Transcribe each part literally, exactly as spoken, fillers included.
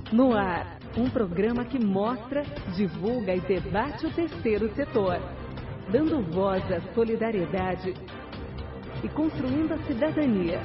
No ar, um programa que mostra, divulga e debate o terceiro setor, dando voz à solidariedade e construindo a cidadania.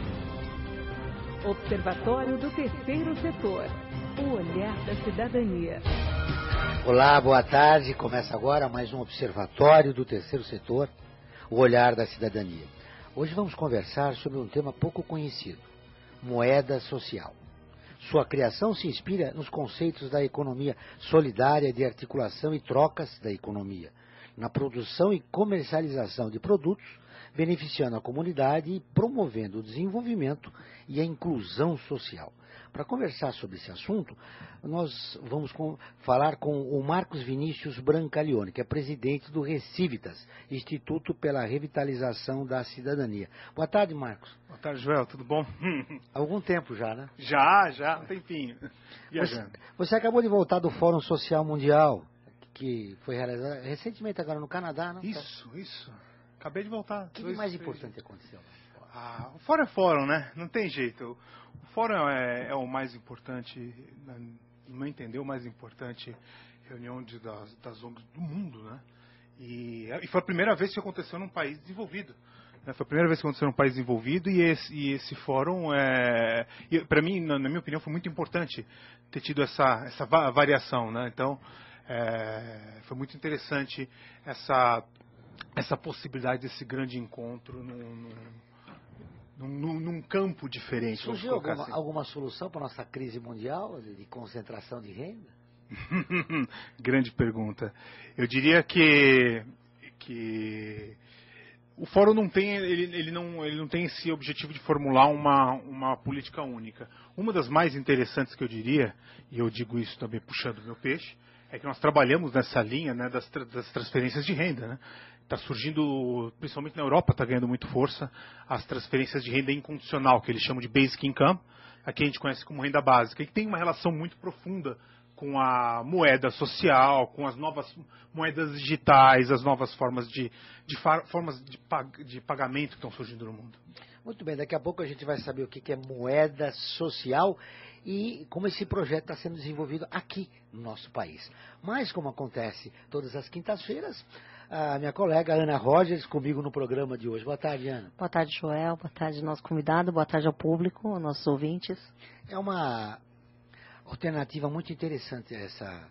Observatório do Terceiro Setor, o olhar da cidadania. Olá, boa tarde. Começa agora mais um Observatório do Terceiro Setor, o olhar da cidadania. Hoje vamos conversar sobre um tema pouco conhecido, moeda social. Sua criação se inspira nos conceitos da economia solidária de articulação e trocas da economia, na produção e comercialização de produtos, beneficiando a comunidade e promovendo o desenvolvimento e a inclusão social. Para conversar sobre esse assunto, nós vamos com, falar com o Marcos Vinícius Brancaleone, que é presidente do Recivitas, Instituto pela Revitalização da Cidadania. Boa tarde, Marcos. Boa tarde, Joel, tudo bom? Há algum tempo já, né? Já, já, um tempinho. Você, você acabou de voltar do Fórum Social Mundial, que foi realizado recentemente agora no Canadá, né? Isso, isso. Acabei de voltar. O que de mais importante aconteceu? Ah, o fórum é fórum, né? Não tem jeito. O fórum é, é o mais importante, no meu entender, o mais importante reunião de, das, das O N Gs do mundo, né? E, e foi a primeira vez que aconteceu num país desenvolvido. Né? Foi a primeira vez que aconteceu num país desenvolvido e esse, e esse fórum, é, para mim, na, na minha opinião, foi muito importante ter tido essa, essa variação, né? Então, é, foi muito interessante essa, essa possibilidade desse grande encontro num, num Num, num campo diferente. Surgiu alguma, assim. alguma solução para a nossa crise mundial de, de concentração de renda? Grande pergunta. Eu diria que, que o fórum não tem, ele, ele, não, ele não tem esse objetivo de formular uma, uma política única. Uma das mais interessantes que eu diria, e eu digo isso também puxando o meu peixe, é que nós trabalhamos nessa linha, né, das, das transferências de renda, né? Está surgindo, principalmente na Europa, está ganhando muito força, as transferências de renda incondicional, que eles chamam de basic income, aqui a gente conhece como renda básica, e que tem uma relação muito profunda com a moeda social, com as novas moedas digitais, as novas formas de, de, formas de, pag, de pagamento que estão surgindo no mundo. Muito bem, daqui a pouco a gente vai saber o que é moeda social e como esse projeto está sendo desenvolvido aqui no nosso país. Mas, como acontece todas as quintas-feiras, a minha colega Ana Rogers comigo no programa de hoje. Boa tarde, Ana. Boa tarde, Joel. Boa tarde, nosso convidado. Boa tarde ao público, aos nossos ouvintes. É uma alternativa muito interessante essa,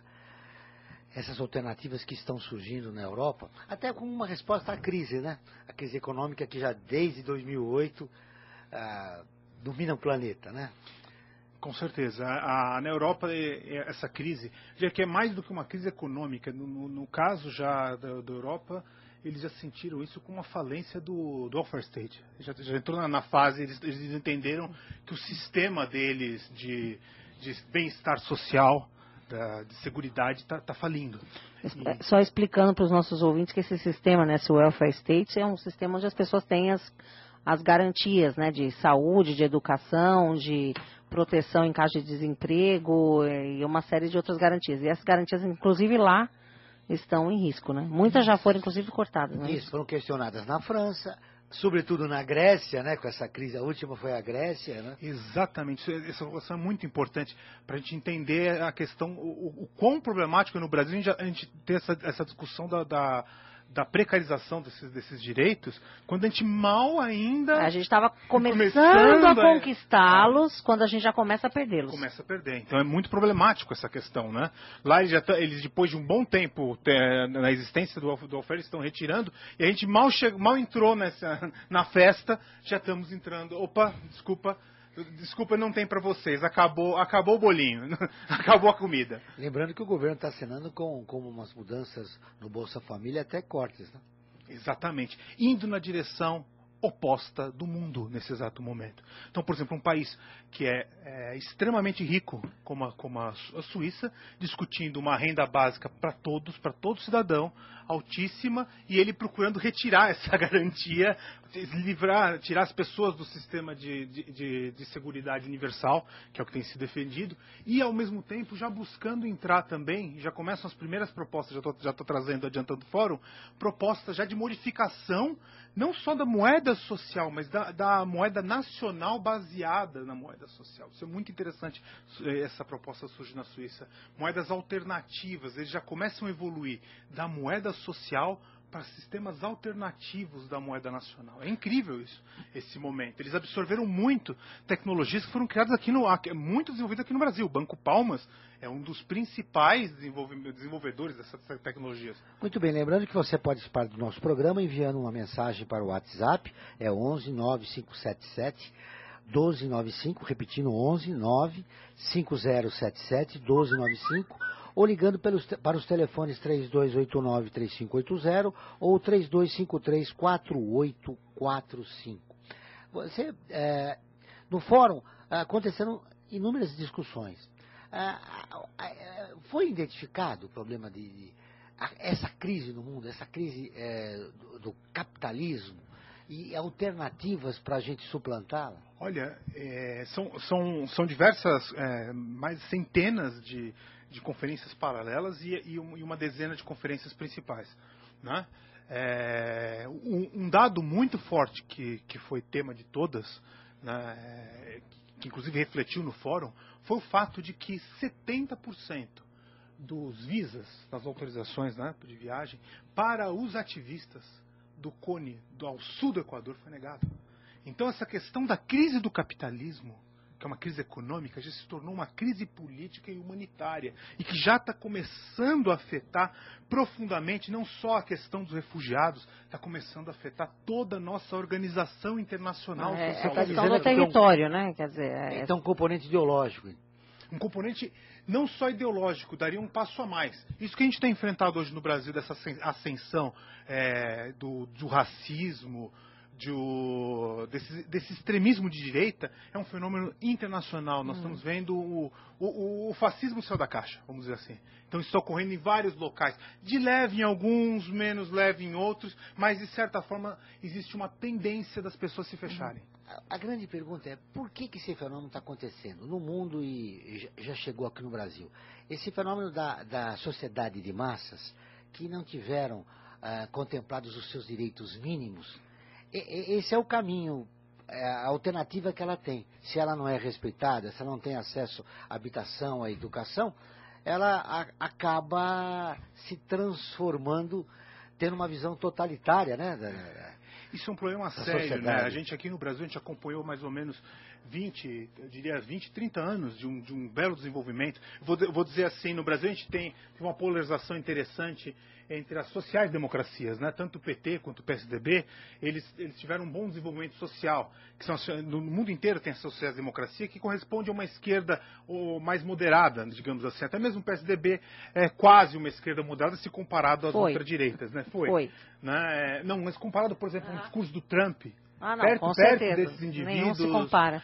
essas alternativas que estão surgindo na Europa, até como uma resposta à crise, né? A crise econômica que já desde dois mil e oito ah, domina o planeta, né? Com certeza. A, a, na Europa, essa crise, já que é mais do que uma crise econômica, no, no, no caso já da, da Europa, eles já sentiram isso como uma falência do, do welfare state. Já, já entrou na, na fase, eles, eles entenderam que o sistema deles de, de bem-estar social, da, de seguridade, está tá falindo. E... Só explicando para os nossos ouvintes que esse sistema, né, esse welfare state, é um sistema onde as pessoas têm as, as garantias, né, de saúde, de educação, de proteção em caso de desemprego e uma série de outras garantias. E essas garantias, inclusive lá, estão em risco, né? Muitas já foram, inclusive, cortadas. Né? Isso, foram questionadas na França, sobretudo na Grécia, né? Com essa crise, a última foi a Grécia, né? Exatamente, isso, isso é muito importante para a gente entender a questão, o, o, o quão problemático é no Brasil a gente, a gente ter essa, essa discussão da... da da precarização desses, desses direitos, quando a gente mal ainda... A gente estava começando, começando a conquistá-los, a... quando a gente já começa a perdê-los. Começa a perder. Então é muito problemático essa questão, né? Lá eles, já eles depois de um bom tempo é, na existência do, do welfare, eles estão retirando, e a gente mal, che... mal entrou nessa, na festa, já estamos entrando... Opa, desculpa... Desculpa, não tem para vocês. Acabou, acabou o bolinho. Acabou a comida. Lembrando que o governo está assinando com, com umas mudanças no Bolsa Família até cortes, né? Exatamente. Indo na direção oposta do mundo nesse exato momento. Então, por exemplo, um país que é, é extremamente rico, como a, como a Suíça, discutindo uma renda básica para todos, para todo cidadão, altíssima, e ele procurando retirar essa garantia livrar, tirar as pessoas do sistema de, de, de, de seguridade universal, que é o que tem sido defendido, e ao mesmo tempo já buscando entrar também, já começam as primeiras propostas, já estou já tô trazendo, adiantando o fórum, propostas já de modificação, não só da moeda social, mas da, da moeda nacional baseada na moeda social. Isso é muito interessante, essa proposta surge na Suíça. Moedas alternativas, eles já começam a evoluir da moeda social para sistemas alternativos da moeda nacional. É incrível isso, esse momento. Eles absorveram muito tecnologias que foram criadas aqui no... muito desenvolvidas aqui no Brasil. O Banco Palmas é um dos principais desenvolvedores dessas tecnologias. Muito bem, lembrando que você pode participar do nosso programa enviando uma mensagem para o WhatsApp, é onze nove cinco sete sete doze nove cinco, repetindo onze nove cinco zero sete sete doze nove cinco, ou ligando pelos, para os telefones três dois oito nove três cinco oito zero ou três dois cinco três quatro oito quatro cinco. Você, é, no fórum aconteceram inúmeras discussões. É, foi identificado o problema de, de essa crise no mundo, essa crise é, do, do capitalismo e alternativas para a gente suplantá-la? Olha, é, são, são, são diversas, é, mais centenas de de conferências paralelas e, e uma dezena de conferências principais, né? É, um, um dado muito forte que, que foi tema de todas, né, que inclusive refletiu no fórum, foi o fato de que setenta por cento dos visas, das autorizações, né, de viagem, para os ativistas do Cone, do, ao sul do Equador, foi negado. Então essa questão da crise do capitalismo, que é uma crise econômica, já se tornou uma crise política e humanitária, e que já está começando a afetar profundamente não só a questão dos refugiados, está começando a afetar toda a nossa organização internacional. É, social. é a questão do território, né? Quer dizer, é... Então, um componente ideológico. Um componente não só ideológico, daria um passo a mais. Isso que a gente tem enfrentado hoje no Brasil, dessa ascensão é, do, do racismo, De o, desse, desse extremismo de direita, é um fenômeno internacional. Nós hum. estamos vendo o, o, o fascismo saiu da caixa, vamos dizer assim. Então isso está ocorrendo em vários locais, de leve em alguns, menos leve em outros, mas de certa forma existe uma tendência das pessoas se fecharem. A, a grande pergunta é, por que, que esse fenômeno está acontecendo no mundo e já chegou aqui no Brasil? Esse fenômeno da, da sociedade de massas, que não tiveram ah, contemplados os seus direitos mínimos, esse é o caminho, a alternativa que ela tem. Se ela não é respeitada, se ela não tem acesso à habitação, à educação, ela a, acaba se transformando, tendo uma visão totalitária, né? Da, Isso é um problema sério, né? A gente aqui no Brasil, a gente acompanhou mais ou menos vinte, eu diria vinte, trinta anos de um, de um belo desenvolvimento. Vou, vou dizer assim, no Brasil a gente tem uma polarização interessante entre as sociais-democracias, né? Tanto o P T quanto o P S D B, eles, eles tiveram um bom desenvolvimento social, que são, no mundo inteiro tem a social-democracia, que corresponde a uma esquerda ou, mais moderada, digamos assim. Até mesmo o P S D B é quase uma esquerda moderada se comparado às ultradireitas, né? Foi. Foi. Né? É, não, mas comparado, por exemplo, ah. ao discurso do Trump, Ah, não, perto, com perto certeza. desses indivíduos, nenhum se compara.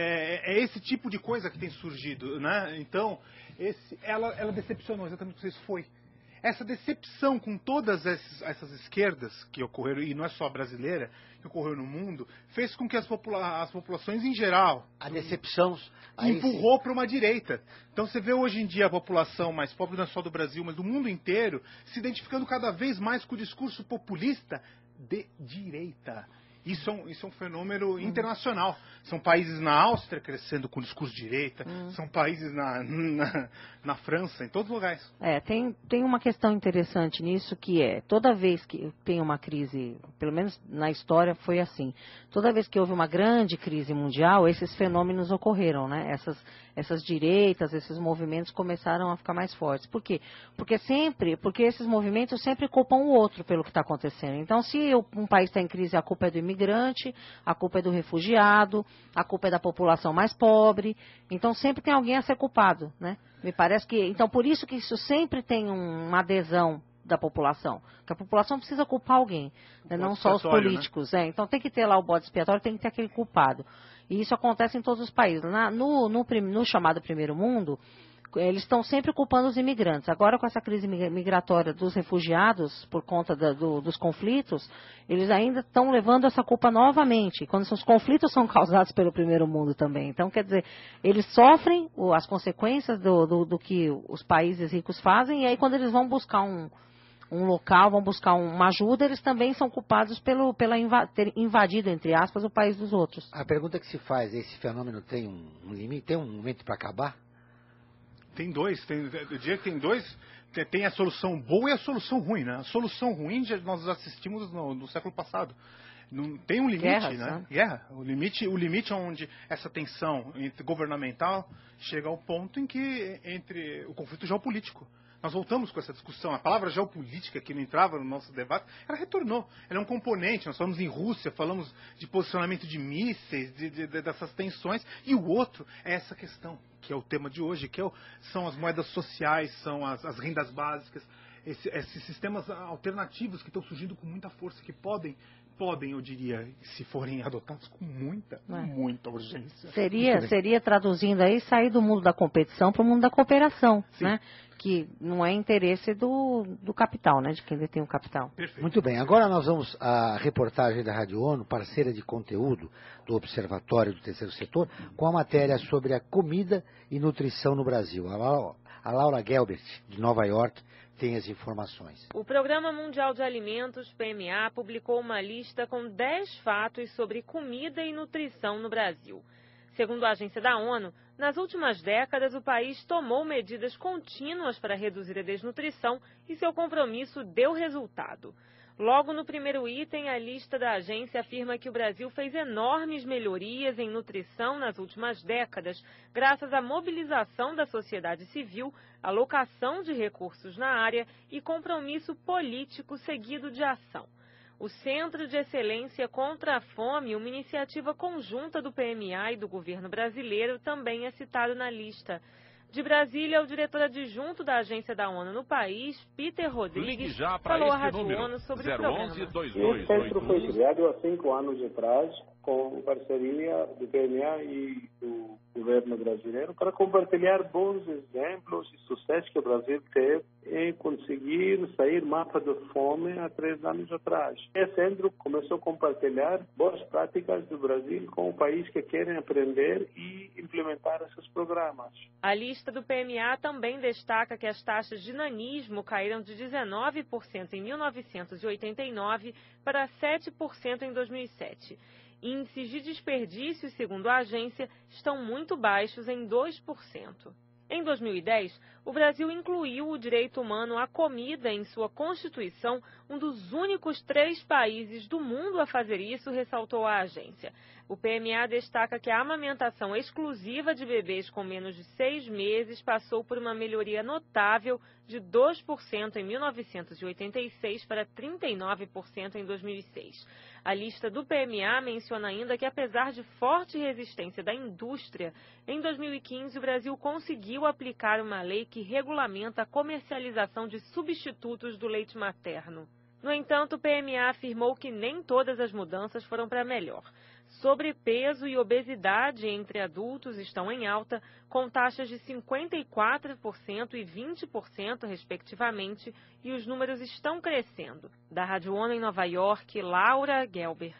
É, é esse tipo de coisa que tem surgido, né? Então, esse, ela, ela decepcionou exatamente o que isso foi. Essa decepção com todas essas, essas esquerdas que ocorreram, e não é só a brasileira, que ocorreu no mundo, fez com que as, popula as populações em geral... A decepção... empurrou para uma direita. Então você vê hoje em dia a população mais pobre, não é só do Brasil, mas do mundo inteiro, se identificando cada vez mais com o discurso populista de direita. Isso é, um, isso é um fenômeno hum. internacional. São países na Áustria crescendo com discurso de direita, hum. são países na, na, na França, em todos os lugares. É, tem, tem uma questão interessante nisso, que é, toda vez que tem uma crise, pelo menos na história foi assim, toda vez que houve uma grande crise mundial, esses fenômenos ocorreram, né? Essas, essas direitas, esses movimentos começaram a ficar mais fortes. Por quê? Porque sempre, porque esses movimentos sempre culpam o outro pelo que está acontecendo. Então, se um país está em crise, a culpa é do imigrante, a culpa é do refugiado, a culpa é da população mais pobre. Então sempre tem alguém a ser culpado, né? Me parece que, então por isso que isso sempre tem um, uma adesão da população, que a população precisa culpar alguém, né? Não só os políticos, né? É. Então tem que ter lá o bode expiatório, tem que ter aquele culpado. E isso acontece em todos os países. Na, no, no, no chamado primeiro mundo, eles estão sempre culpando os imigrantes. Agora, com essa crise migratória dos refugiados, por conta da, do, dos conflitos, eles ainda estão levando essa culpa novamente, quando os conflitos são causados pelo primeiro mundo também. Então, quer dizer, eles sofrem as consequências do, do, do que os países ricos fazem, e aí quando eles vão buscar um, um local, vão buscar uma ajuda, eles também são culpados pelo pela inva, ter invadido, entre aspas, o país dos outros. A pergunta que se faz, esse fenômeno tem um, um limite, tem um momento para acabar? Tem dois, tem, eu diria que tem dois, tem, tem a solução boa e a solução ruim, né? A solução ruim já, nós assistimos no, no século passado. Não, tem um limite, Guerra, né? Guerra. O limite, o limite onde essa tensão entre governamental chega ao ponto em que entre o conflito geopolítico. Nós voltamos com essa discussão. A palavra geopolítica, que não entrava no nosso debate, ela retornou. Ela é um componente. Nós falamos em Rússia, falamos de posicionamento de mísseis, de, de, de, dessas tensões. E o outro é essa questão, que é o tema de hoje, que é o, são as moedas sociais, são as, as rendas básicas, esse, esses sistemas alternativos que estão surgindo com muita força, que podem, podem, eu diria, se forem adotados com muita, é. muita urgência. Seria, seria, traduzindo aí, sair do mundo da competição para o mundo da cooperação, Sim. né? Que não é interesse do, do capital, né? De quem detém o capital. Perfeito. Muito bem, agora nós vamos à reportagem da Rádio ONU, parceira de conteúdo do Observatório do Terceiro Setor, com a matéria sobre a comida e nutrição no Brasil. A Laura, a Laura Gelbert, de Nova York, tem as informações. O Programa Mundial de Alimentos, P M A, publicou uma lista com dez fatos sobre comida e nutrição no Brasil. Segundo a agência da ONU, nas últimas décadas o país tomou medidas contínuas para reduzir a desnutrição e seu compromisso deu resultado. Logo no primeiro item, a lista da agência afirma que o Brasil fez enormes melhorias em nutrição nas últimas décadas, graças à mobilização da sociedade civil, alocação de recursos na área e compromisso político seguido de ação. O Centro de Excelência contra a Fome, uma iniciativa conjunta do P M A e do governo brasileiro, também é citado na lista. De Brasília, o diretor adjunto da agência da ONU no país, Peter Rodrigues, falou à Rádio ONU sobre o programa. Esse centro foi criado há cinco anos atrás, com parceria do P M A e do governo brasileiro, para compartilhar bons exemplos e sucessos que o Brasil teve em conseguir sair mapa da fome há três anos atrás. Esse centro começou a compartilhar boas práticas do Brasil com o país que querem aprender e implementar esses programas. A lista do P M A também destaca que as taxas de nanismo caíram de dezenove por cento em mil novecentos e oitenta e nove para sete por cento em dois mil e sete. Índices de desperdício, segundo a agência, estão muito baixos em dois por cento. Em dois mil e dez, o Brasil incluiu o direito humano à comida em sua Constituição, um dos únicos três países do mundo a fazer isso, ressaltou a agência. O P M A destaca que a amamentação exclusiva de bebês com menos de seis meses passou por uma melhoria notável de dois por cento em mil novecentos e oitenta e seis para trinta e nove por cento em dois mil e seis. A lista do P M A menciona ainda que, apesar de forte resistência da indústria, em dois mil e quinze o Brasil conseguiu aplicar uma lei que regulamenta a comercialização de substitutos do leite materno. No entanto, o P M A afirmou que nem todas as mudanças foram para melhor. Sobrepeso e obesidade entre adultos estão em alta, com taxas de cinquenta e quatro por cento e vinte por cento, respectivamente, e os números estão crescendo. Da Rádio ONU em Nova York, Laura Gelbert.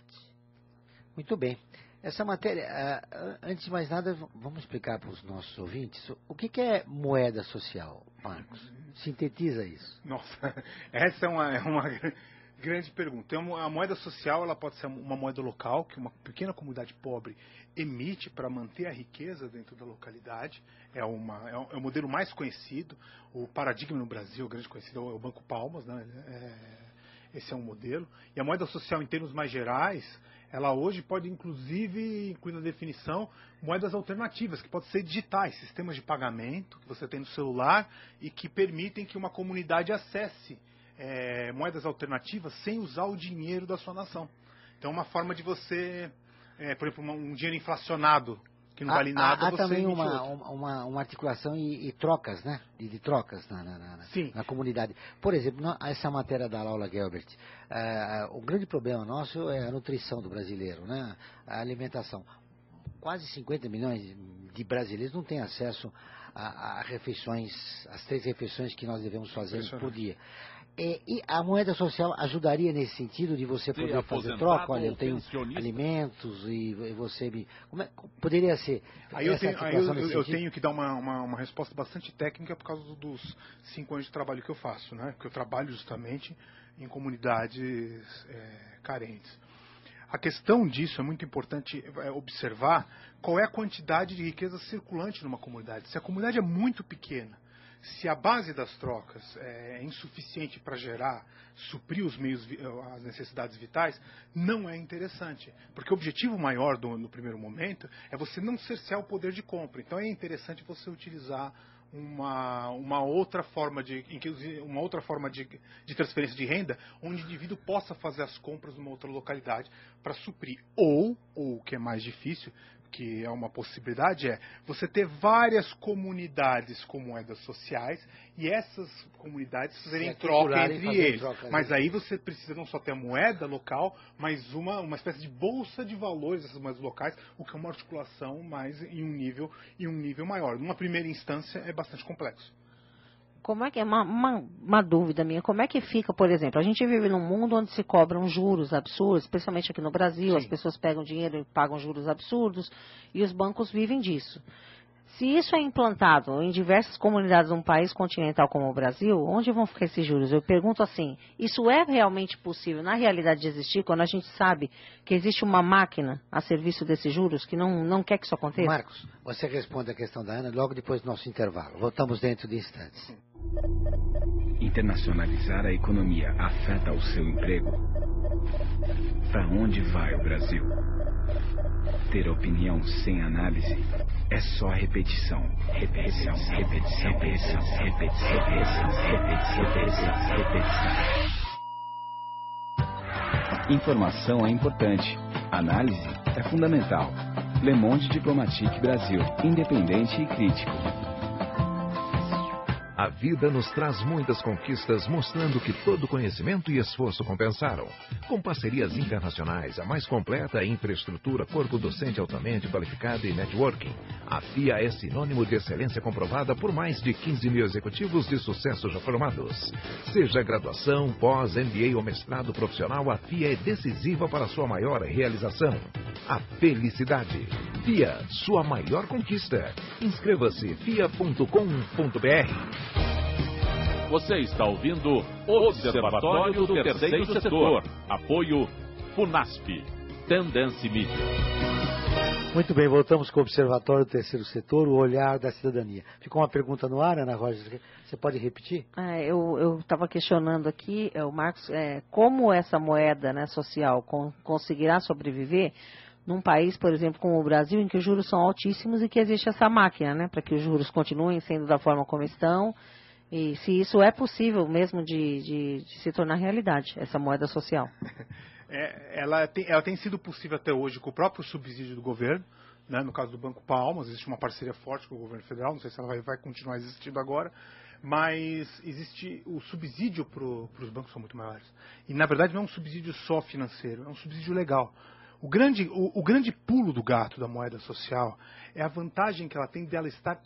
Muito bem. Essa matéria, antes de mais nada, vamos explicar para os nossos ouvintes o que é moeda social, Marcos. Sintetiza isso. Nossa, essa é uma, é uma grande pergunta. A moeda social, ela pode ser uma moeda local, que uma pequena comunidade pobre emite para manter a riqueza dentro da localidade. É, uma, é o modelo mais conhecido. O paradigma no Brasil, o grande conhecido, é o Banco Palmas, né? É, esse é um modelo. E a moeda social, em termos mais gerais, ela hoje pode, inclusive, incluir na definição, moedas alternativas, que podem ser digitais, sistemas de pagamento que você tem no celular e que permitem que uma comunidade acesse é, moedas alternativas sem usar o dinheiro da sua nação. Então, é uma forma de você, é, por exemplo, um dinheiro inflacionado, que não vale há, nada, há você também emite uma, outro. uma, uma articulação e, e trocas, né? De, de trocas na, na, na, na comunidade. Por exemplo, essa matéria da Laura Gelbert, uh, o grande problema nosso é a nutrição do brasileiro, né? A alimentação. quase cinquenta milhões de brasileiros não têm acesso a, a refeições, as três refeições que nós devemos fazer por dia. É, e a moeda social ajudaria nesse sentido de você poder fazer troca? Olha, eu tenho alimentos e você me... Como é, poderia ser... Aí eu, tenho, aí eu, eu, eu tenho que dar uma, uma, uma resposta bastante técnica por causa dos cinco anos de trabalho que eu faço, né? Porque eu trabalho justamente em comunidades é, carentes. A questão disso é muito importante observar qual é a quantidade de riqueza circulante numa comunidade. Se a comunidade é muito pequena, se a base das trocas é insuficiente para gerar, suprir os meios, as necessidades vitais, não é interessante. Porque o objetivo maior do, no primeiro momento é você não cercear o poder de compra. Então é interessante você utilizar uma, uma outra forma, de, uma outra forma de, de transferência de renda, onde o indivíduo possa fazer as compras numa outra localidade para suprir. Ou, ou o que é mais difícil, que é uma possibilidade, é você ter várias comunidades com moedas sociais e essas comunidades fazerem troca entre eles. Troca, mas aí você precisa não só ter a moeda local, mas uma, uma espécie de bolsa de valores dessas moedas locais, o que é uma articulação mais em um nível, em um nível maior. Numa primeira instância é bastante complexo. Como é que é uma, uma, uma dúvida minha? Como é que fica, por exemplo, a gente vive num mundo onde se cobram juros absurdos, especialmente aqui no Brasil, Sim. as pessoas pegam dinheiro e pagam juros absurdos e os bancos vivem disso. Se isso é implantado em diversas comunidades de um país continental como o Brasil, onde vão ficar esses juros? Eu pergunto assim, isso é realmente possível, na realidade, de existir, quando a gente sabe que existe uma máquina a serviço desses juros que não, não quer que isso aconteça? Marcos, você responde a questão da Ana logo depois do nosso intervalo. Voltamos dentro de instantes. Internacionalizar a economia afeta o seu emprego? Para onde vai o Brasil? Ter opinião sem análise é só repetição, repetição, repetição, repetição, repetição, repetição, repetição, repetição, repetição. Informação é importante, análise é fundamental. Le Monde Diplomatique Brasil, independente e crítico. A vida nos traz muitas conquistas, mostrando que todo conhecimento e esforço compensaram. Com parcerias internacionais, a mais completa infraestrutura, corpo docente altamente qualificado e networking, a F I A é sinônimo de excelência comprovada por mais de quinze mil executivos de sucesso já formados. Seja graduação, pós, M B A ou mestrado profissional, a F I A é decisiva para a sua maior realização. A felicidade. F I A, sua maior conquista. Inscreva-se f i a ponto com ponto b r. Você está ouvindo Observatório do Terceiro Setor. Apoio FUNASP. Tendência Mídia. Muito bem, voltamos com o Observatório do Terceiro Setor, o olhar da cidadania. Ficou uma pergunta no ar, Ana Rosa? Você pode repetir? É, eu estava questionando aqui, o Marcos, é, como essa moeda, né, social com, conseguirá sobreviver num país, por exemplo, como o Brasil, em que os juros são altíssimos e que existe essa máquina, né, para que os juros continuem sendo da forma como estão. E se isso é possível mesmo de, de, de se tornar realidade, essa moeda social. É, ela, tem, ela tem sido possível até hoje com o próprio subsídio do governo, né? No caso do Banco Palmas, existe uma parceria forte com o governo federal, não sei se ela vai, vai continuar existindo agora, mas existe o subsídio para os bancos são muito maiores. E na verdade não é um subsídio só financeiro, é um subsídio legal. O grande, o, o grande pulo do gato da moeda social é a vantagem que ela tem dela estar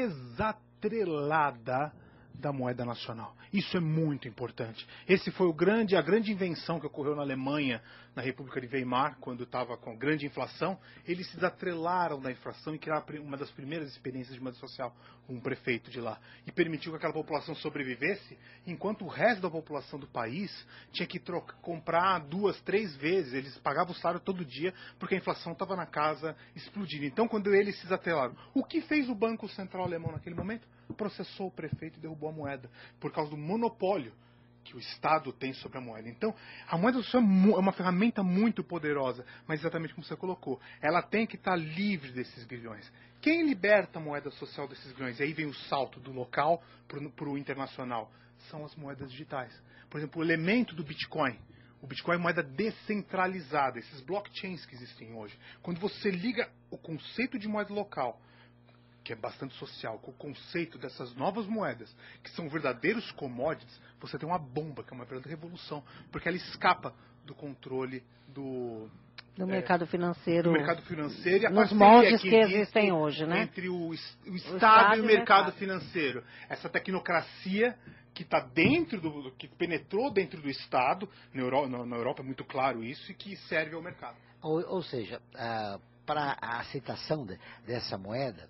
desatrelada da moeda nacional. Isso é muito importante. Esse foi o grande, a grande invenção que ocorreu na Alemanha, na República de Weimar, quando estava com grande inflação. Eles se desatrelaram da inflação e criaram uma das primeiras experiências de moeda social, um prefeito de lá. E permitiu que aquela população sobrevivesse, enquanto o resto da população do país tinha que trocar, comprar duas, três vezes. Eles pagavam o salário todo dia, porque a inflação estava na casa explodindo. Então, quando eles se desatrelaram, o que fez o Banco Central Alemão naquele momento? Processou o prefeito e derrubou a moeda, por causa do monopólio que o Estado tem sobre a moeda. Então, a moeda social é uma ferramenta muito poderosa, mas exatamente como você colocou, ela tem que estar livre desses grilhões. Quem liberta a moeda social desses grilhões? E aí vem o salto do local para o internacional. São as moedas digitais. Por exemplo, o elemento do Bitcoin. O Bitcoin é moeda descentralizada, esses blockchains que existem hoje. Quando você liga o conceito de moeda local, que é bastante social, com o conceito dessas novas moedas, que são verdadeiros commodities, você tem uma bomba, que é uma verdadeira revolução, porque ela escapa do controle do, Do mercado financeiro. Do mercado financeiro e a nos parceria moldes que, que existem hoje, né? Entre o, o, Estado, o Estado e o mercado, mercado financeiro. Essa tecnocracia que está dentro do, que penetrou dentro do Estado, na Europa, na Europa é muito claro isso, e que serve ao mercado. Ou, ou seja, uh, para a aceitação de, dessa moeda,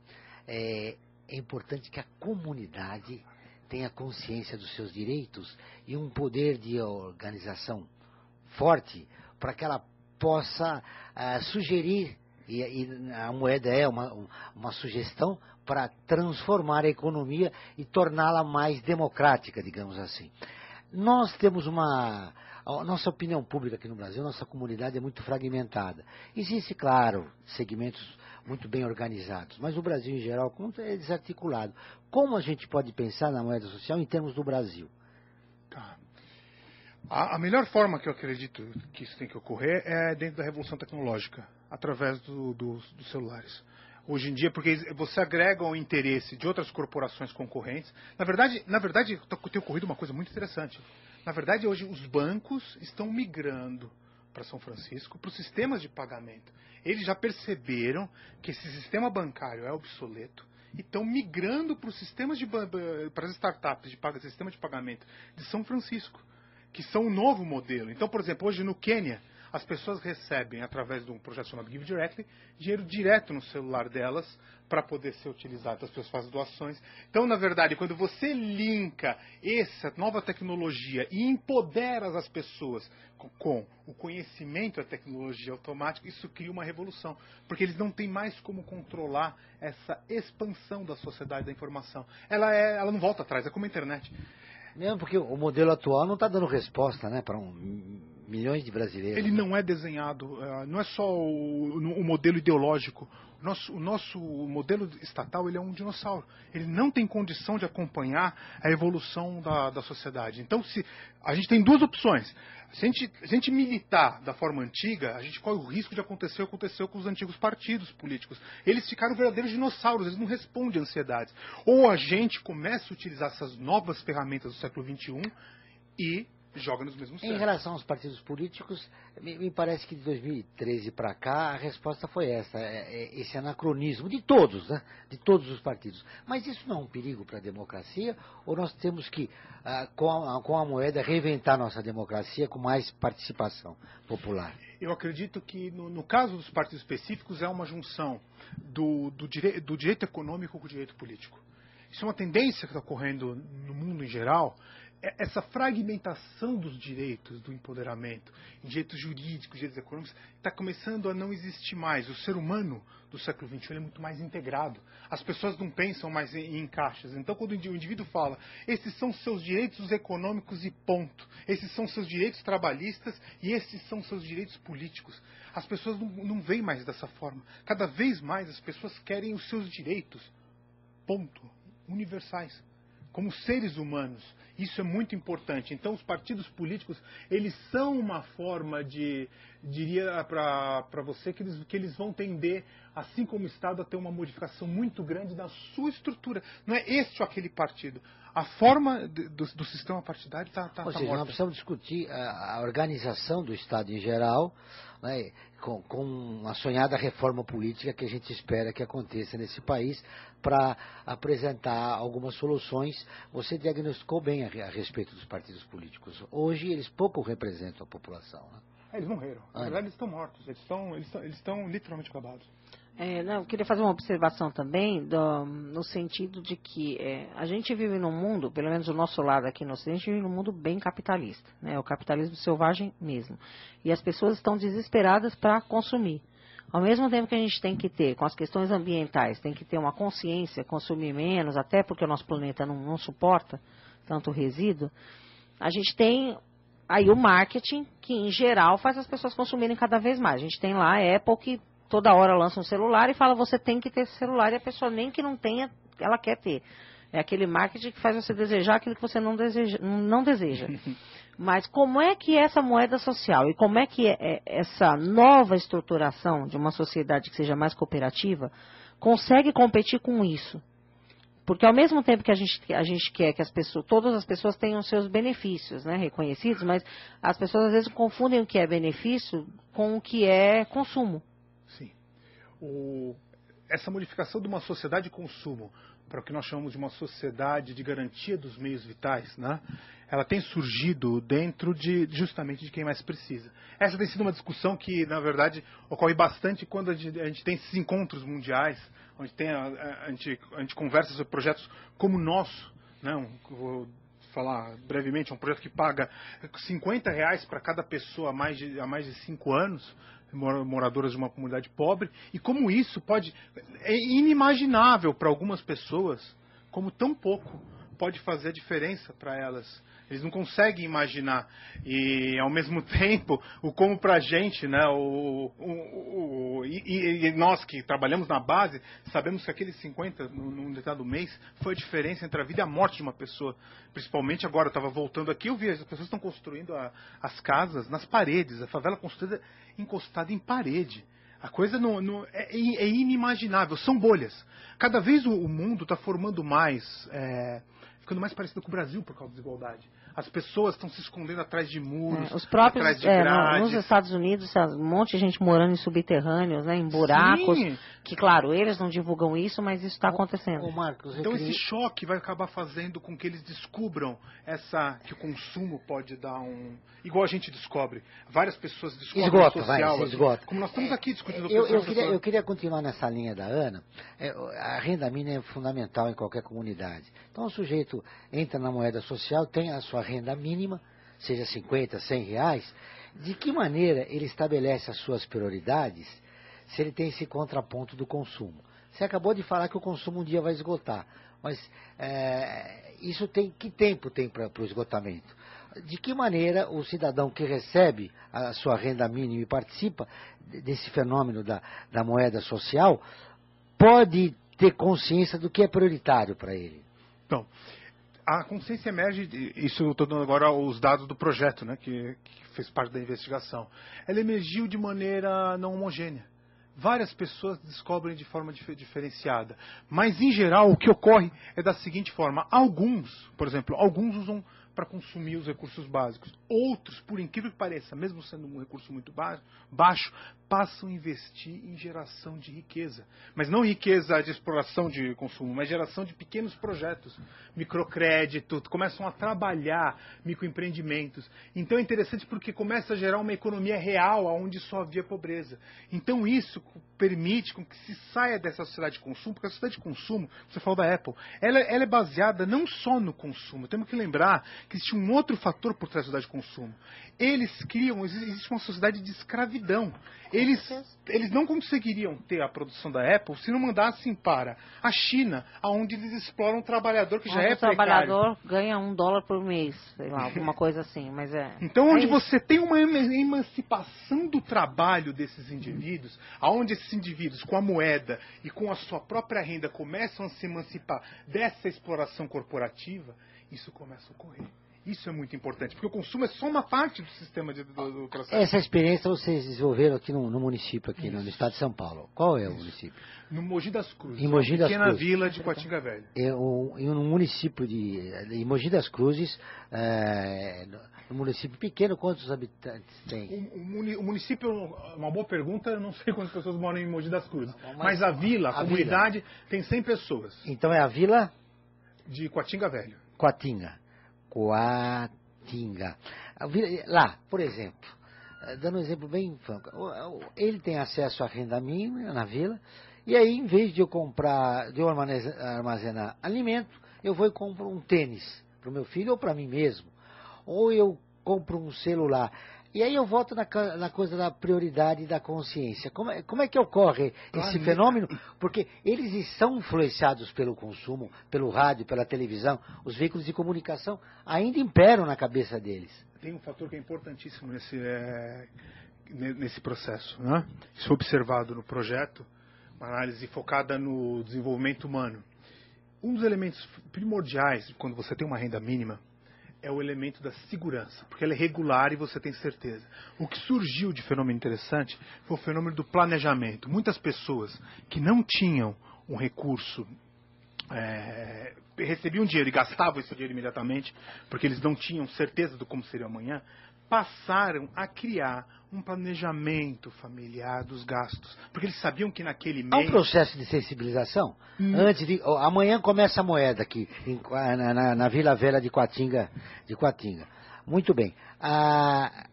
é, é importante que a comunidade tenha consciência dos seus direitos e um poder de organização forte para que ela possa uh, sugerir, e, e a moeda é uma, uma sugestão para transformar a economia e torná-la mais democrática, digamos assim. Nós temos uma... A nossa opinião pública aqui no Brasil, nossa comunidade é muito fragmentada. Existe, claro, segmentos muito bem organizados, mas o Brasil, em geral, é desarticulado. Como a gente pode pensar na moeda social em termos do Brasil? Tá. A, a melhor forma que eu acredito que isso tem que ocorrer é dentro da revolução tecnológica, através do, do, dos celulares. Hoje em dia, porque você agrega o interesse de outras corporações concorrentes. Na verdade, na verdade, tem ocorrido uma coisa muito interessante. Na verdade, hoje os bancos estão migrando para São Francisco, para os sistemas de pagamento. Eles já perceberam que esse sistema bancário é obsoleto e estão migrando para os sistemas de para as startups de pagamento, sistema de pagamento de São Francisco, que são um novo modelo. Então, por exemplo, hoje no Quênia, as pessoas recebem, através de um projeto chamado Give Directly, dinheiro direto no celular delas para poder ser utilizado. As pessoas fazem doações. Então, na verdade, quando você linka essa nova tecnologia e empodera as pessoas com o conhecimento e a tecnologia automática, isso cria uma revolução. Porque eles não têm mais como controlar essa expansão da sociedade da informação. Ela, é, ela não volta atrás, é como a internet. Mesmo porque o modelo atual não está dando resposta, né, para um, milhões de brasileiros. Ele não é desenhado, não é só o, o modelo ideológico. O nosso, o nosso modelo estatal, ele é um dinossauro. Ele não tem condição de acompanhar a evolução da, da sociedade. Então, se, a gente tem duas opções. Se a, gente, se a gente militar da forma antiga, a gente corre o risco de acontecer o que aconteceu com os antigos partidos políticos. Eles ficaram verdadeiros dinossauros, eles não respondem a ansiedades. Ou a gente começa a utilizar essas novas ferramentas do século vinte e um e joga nos mesmos termos. Em relação aos partidos políticos, me, me parece que de dois mil e treze para cá a resposta foi essa, é, é esse anacronismo de todos, né? De todos os partidos. Mas isso não é um perigo para a democracia? Ou nós temos que, ah, com, a, com a moeda, reinventar nossa democracia com mais participação popular? Eu acredito que, no, no caso dos partidos específicos, é uma junção do, do, direi, do direito econômico com o direito político. Isso é uma tendência que está ocorrendo no mundo em geral. Essa fragmentação dos direitos, do empoderamento, direitos jurídicos, direitos econômicos, está começando a não existir mais. O ser humano do século vinte e um ele é muito mais integrado. As pessoas não pensam mais em, em caixas. Então, quando o indivíduo fala, esses são seus direitos econômicos e ponto. Esses são seus direitos trabalhistas e esses são seus direitos políticos. As pessoas não, não veem mais dessa forma. Cada vez mais as pessoas querem os seus direitos, ponto, universais, como seres humanos. Isso é muito importante. Então, os partidos políticos, eles são uma forma de, diria para você, que eles, que eles vão tender, assim como o Estado, a ter uma modificação muito grande na sua estrutura. Não é este ou aquele partido. A forma de, do, do sistema partidário está tá, Ou tá seja, morta. nós precisamos discutir a, a organização do Estado em geral, né, com, com a sonhada reforma política que a gente espera que aconteça nesse país, para apresentar algumas soluções. Você diagnosticou bem a, a respeito dos partidos políticos. Hoje eles pouco representam a população. Né? É, eles morreram. Na Ah, verdade, eles estão mortos. Eles estão, eles estão, eles estão literalmente acabados. É, não, eu queria fazer uma observação também, do, no sentido de que é, a gente vive num mundo, pelo menos o nosso lado aqui no Ocidente, vive num mundo bem capitalista, né, o capitalismo selvagem mesmo. E as pessoas estão desesperadas para consumir. Ao mesmo tempo que a gente tem que ter, com as questões ambientais, tem que ter uma consciência, consumir menos, até porque o nosso planeta não, não suporta tanto resíduo, a gente tem aí o marketing, que em geral faz as pessoas consumirem cada vez mais. A gente tem lá a Apple, que toda hora lança um celular e fala, você tem que ter esse celular, e a pessoa nem que não tenha, ela quer ter. É aquele marketing que faz você desejar aquilo que você não deseja. Não deseja. Mas como é que essa moeda social e como é que é essa nova estruturação de uma sociedade que seja mais cooperativa consegue competir com isso? Porque ao mesmo tempo que a gente, a gente quer que as pessoas, todas as pessoas tenham seus benefícios, né, reconhecidos, mas as pessoas às vezes confundem o que é benefício com o que é consumo. Sim. O, essa modificação de uma sociedade de consumo para o que nós chamamos de uma sociedade de garantia dos meios vitais, né? Ela tem surgido dentro de justamente de quem mais precisa. Essa tem sido uma discussão que, na verdade, ocorre bastante quando a gente, a gente tem esses encontros mundiais, onde tem a, a, a, gente, a gente conversa sobre projetos como o nosso, né? Um, vou falar brevemente, é um projeto que paga cinquenta reais para cada pessoa há mais de, há mais de cinco anos, moradoras de uma comunidade pobre, e como isso pode, é inimaginável para algumas pessoas, como tão pouco pode fazer a diferença para elas. Eles não conseguem imaginar. E, ao mesmo tempo, o como para a gente, né, o, o, o, e, e nós que trabalhamos na base, sabemos que aqueles cinquenta num determinado mês foi a diferença entre a vida e a morte de uma pessoa. Principalmente agora, eu estava voltando aqui, eu vi as pessoas estão construindo a, as casas nas paredes, a favela construída encostada em parede. A coisa não, não, é, é inimaginável, são bolhas. Cada vez o, o mundo está formando mais, é, ficando mais parecido com o Brasil por causa da desigualdade. As pessoas estão se escondendo atrás de muros, é, os próprios, atrás de é, grades. Nos Estados Unidos, um monte de gente morando em subterrâneos, né, em buracos, Sim. que, claro, eles não divulgam isso, mas isso está acontecendo. Ô, Marcos, então queria... esse choque vai acabar fazendo com que eles descubram essa, que o consumo pode dar um... Igual a gente descobre. Várias pessoas descobrem esgota, o social. vai, esgota. Como nós estamos aqui discutindo... Eu, eu, queria, eu queria continuar nessa linha da Ana. É, a renda mínima é fundamental em qualquer comunidade. Então o sujeito entra na moeda social, tem a sua renda mínima, seja cinquenta, cem reais. De que maneira ele estabelece as suas prioridades se ele tem esse contraponto do consumo? Você acabou de falar que o consumo um dia vai esgotar, mas é, isso tem que tempo tem para o esgotamento? De que maneira o cidadão que recebe a sua renda mínima e participa desse fenômeno da, da moeda social pode ter consciência do que é prioritário para ele? Então, a consciência emerge, isso eu estou dando agora os dados do projeto, né, que, que fez parte da investigação. Ela emergiu de maneira não homogênea. Várias pessoas descobrem de forma dif- diferenciada. Mas, em geral, o que ocorre é da seguinte forma. Alguns, por exemplo, alguns usam para consumir os recursos básicos. Outros, por incrível que pareça, mesmo sendo um recurso muito ba- baixo, passam a investir em geração de riqueza. Mas não riqueza de exploração de consumo, mas geração de pequenos projetos. Microcrédito, começam a trabalhar microempreendimentos. Então é interessante porque começa a gerar uma economia real onde só havia pobreza. Então isso permite com que se saia dessa sociedade de consumo, porque a sociedade de consumo, você falou da Apple, ela, ela é baseada não só no consumo. Temos que lembrar que existe um outro fator por trás da sociedade de consumo. Eles criam, existe uma sociedade de escravidão. Eles, eles não conseguiriam ter a produção da Apple se não mandassem para a China, onde eles exploram um trabalhador que já onde é o precário. trabalhador ganha um dólar por mês, sei lá, alguma coisa assim, mas é... Então, onde é você tem uma emancipação do trabalho desses indivíduos, aonde esses indivíduos, com a moeda e com a sua própria renda, começam a se emancipar dessa exploração corporativa, isso começa a ocorrer. Isso é muito importante, porque o consumo é só uma parte do sistema de, do, do processo. Essa experiência vocês desenvolveram aqui no, no município, aqui no, no estado de São Paulo. Qual é o Isso. município? No Mogi das Cruzes, em Mogi das pequena Cruzes. vila de Coatinga Velho. É um, em um município de em Mogi das Cruzes, é, um município pequeno, quantos habitantes tem? O, o, muni, o município, uma boa pergunta, eu não sei quantas pessoas moram em Mogi das Cruzes. Mas, mas a vila, a, a comunidade, vila. tem cem pessoas. Então é a vila? De Coatinga Velho. Coatinga. Coatinga. Lá, por exemplo, dando um exemplo bem franco, ele tem acesso à renda mínima na vila, e aí, em vez de eu comprar, de eu armazenar alimento, eu vou e compro um tênis para o meu filho ou para mim mesmo, ou eu compro um celular. E aí eu volto na, na coisa da prioridade e da consciência. Como é, como é que ocorre esse claro, fenômeno? Porque eles são influenciados pelo consumo, pelo rádio, pela televisão. Os veículos de comunicação ainda imperam na cabeça deles. Tem um fator que é importantíssimo nesse, é, nesse processo, né? Isso foi observado no projeto, uma análise focada no desenvolvimento humano. Um dos elementos primordiais quando você tem uma renda mínima é o elemento da segurança, porque ela é regular e você tem certeza. O que surgiu de fenômeno interessante foi o fenômeno do planejamento. Muitas pessoas que não tinham um recurso é, recebiam dinheiro e gastavam esse dinheiro imediatamente, porque eles não tinham certeza do como seria amanhã, passaram a criar um planejamento familiar dos gastos. Porque eles sabiam que naquele mês... Há um processo de sensibilização? Hum. Antes de... Oh, amanhã começa a moeda aqui, em, na, na, na Vila Velha de Quatinga. De Quatinga. Muito bem. Ah,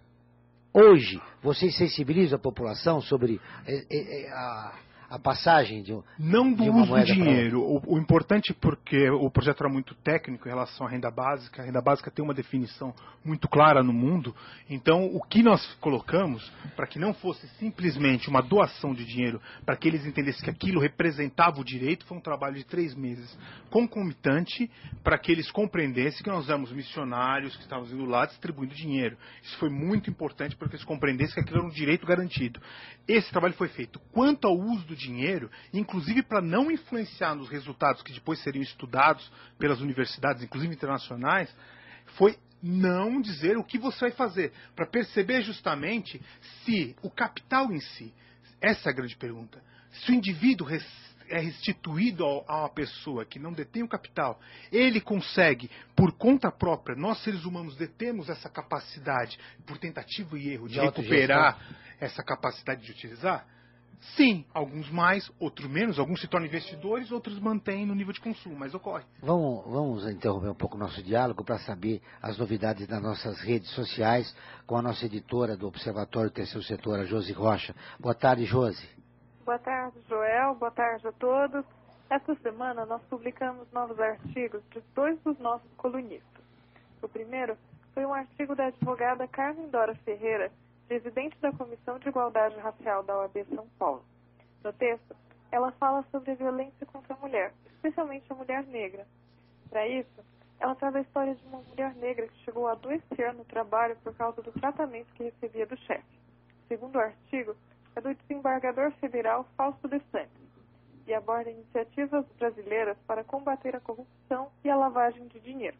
hoje, vocês sensibilizam a população sobre eh, eh, a... a passagem de um não do de uma uso do dinheiro. O, o importante, porque o projeto era muito técnico em relação à renda básica. A renda básica tem uma definição muito clara no mundo. Então, o que nós colocamos, para que não fosse simplesmente uma doação de dinheiro, para que eles entendessem que aquilo representava o direito, foi um trabalho de três meses concomitante, para que eles compreendessem que nós éramos missionários que estávamos indo lá distribuindo dinheiro. Isso foi muito importante para que eles compreendessem que aquilo era um direito garantido. Esse trabalho foi feito. Quanto ao uso do dinheiro, inclusive para não influenciar nos resultados que depois seriam estudados pelas universidades, inclusive internacionais, foi não dizer o que você vai fazer, para perceber justamente se o capital em si, essa é a grande pergunta, se o indivíduo é restituído a uma pessoa que não detém o capital, ele consegue, por conta própria, nós seres humanos detemos essa capacidade, por tentativa e erro, de, de recuperar essa capacidade de utilizar? Sim, alguns mais, outros menos, alguns se tornam investidores, outros mantêm no nível de consumo, mas ocorre. Vamos, vamos interromper um pouco o nosso diálogo para saber as novidades das nossas redes sociais com a nossa editora do Observatório Terceiro Setor, a Josi Rocha. Boa tarde, Josi. Boa tarde, Joel. Boa tarde a todos. Esta semana nós publicamos novos artigos de dois dos nossos colunistas. O primeiro foi um artigo da advogada Carmen Dora Ferreira, presidente da Comissão de Igualdade Racial da O A B São Paulo. No texto, ela fala sobre a violência contra a mulher, especialmente a mulher negra. Para isso, ela traz a história de uma mulher negra que chegou a adoecer no trabalho por causa do tratamento que recebia do chefe. Segundo o artigo, é do desembargador federal Fausto de Santos e aborda iniciativas brasileiras para combater a corrupção e a lavagem de dinheiro.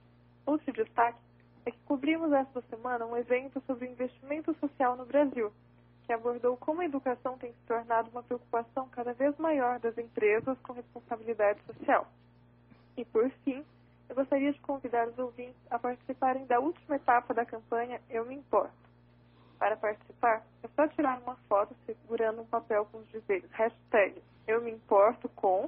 Outro destaque é que cobrimos esta semana um evento sobre investimento social no Brasil, que abordou como a educação tem se tornado uma preocupação cada vez maior das empresas com responsabilidade social. E, por fim, eu gostaria de convidar os ouvintes a participarem da última etapa da campanha Eu Me Importo. Para participar, é só tirar uma foto segurando um papel com os dizeres hashtag Eu Me Importo com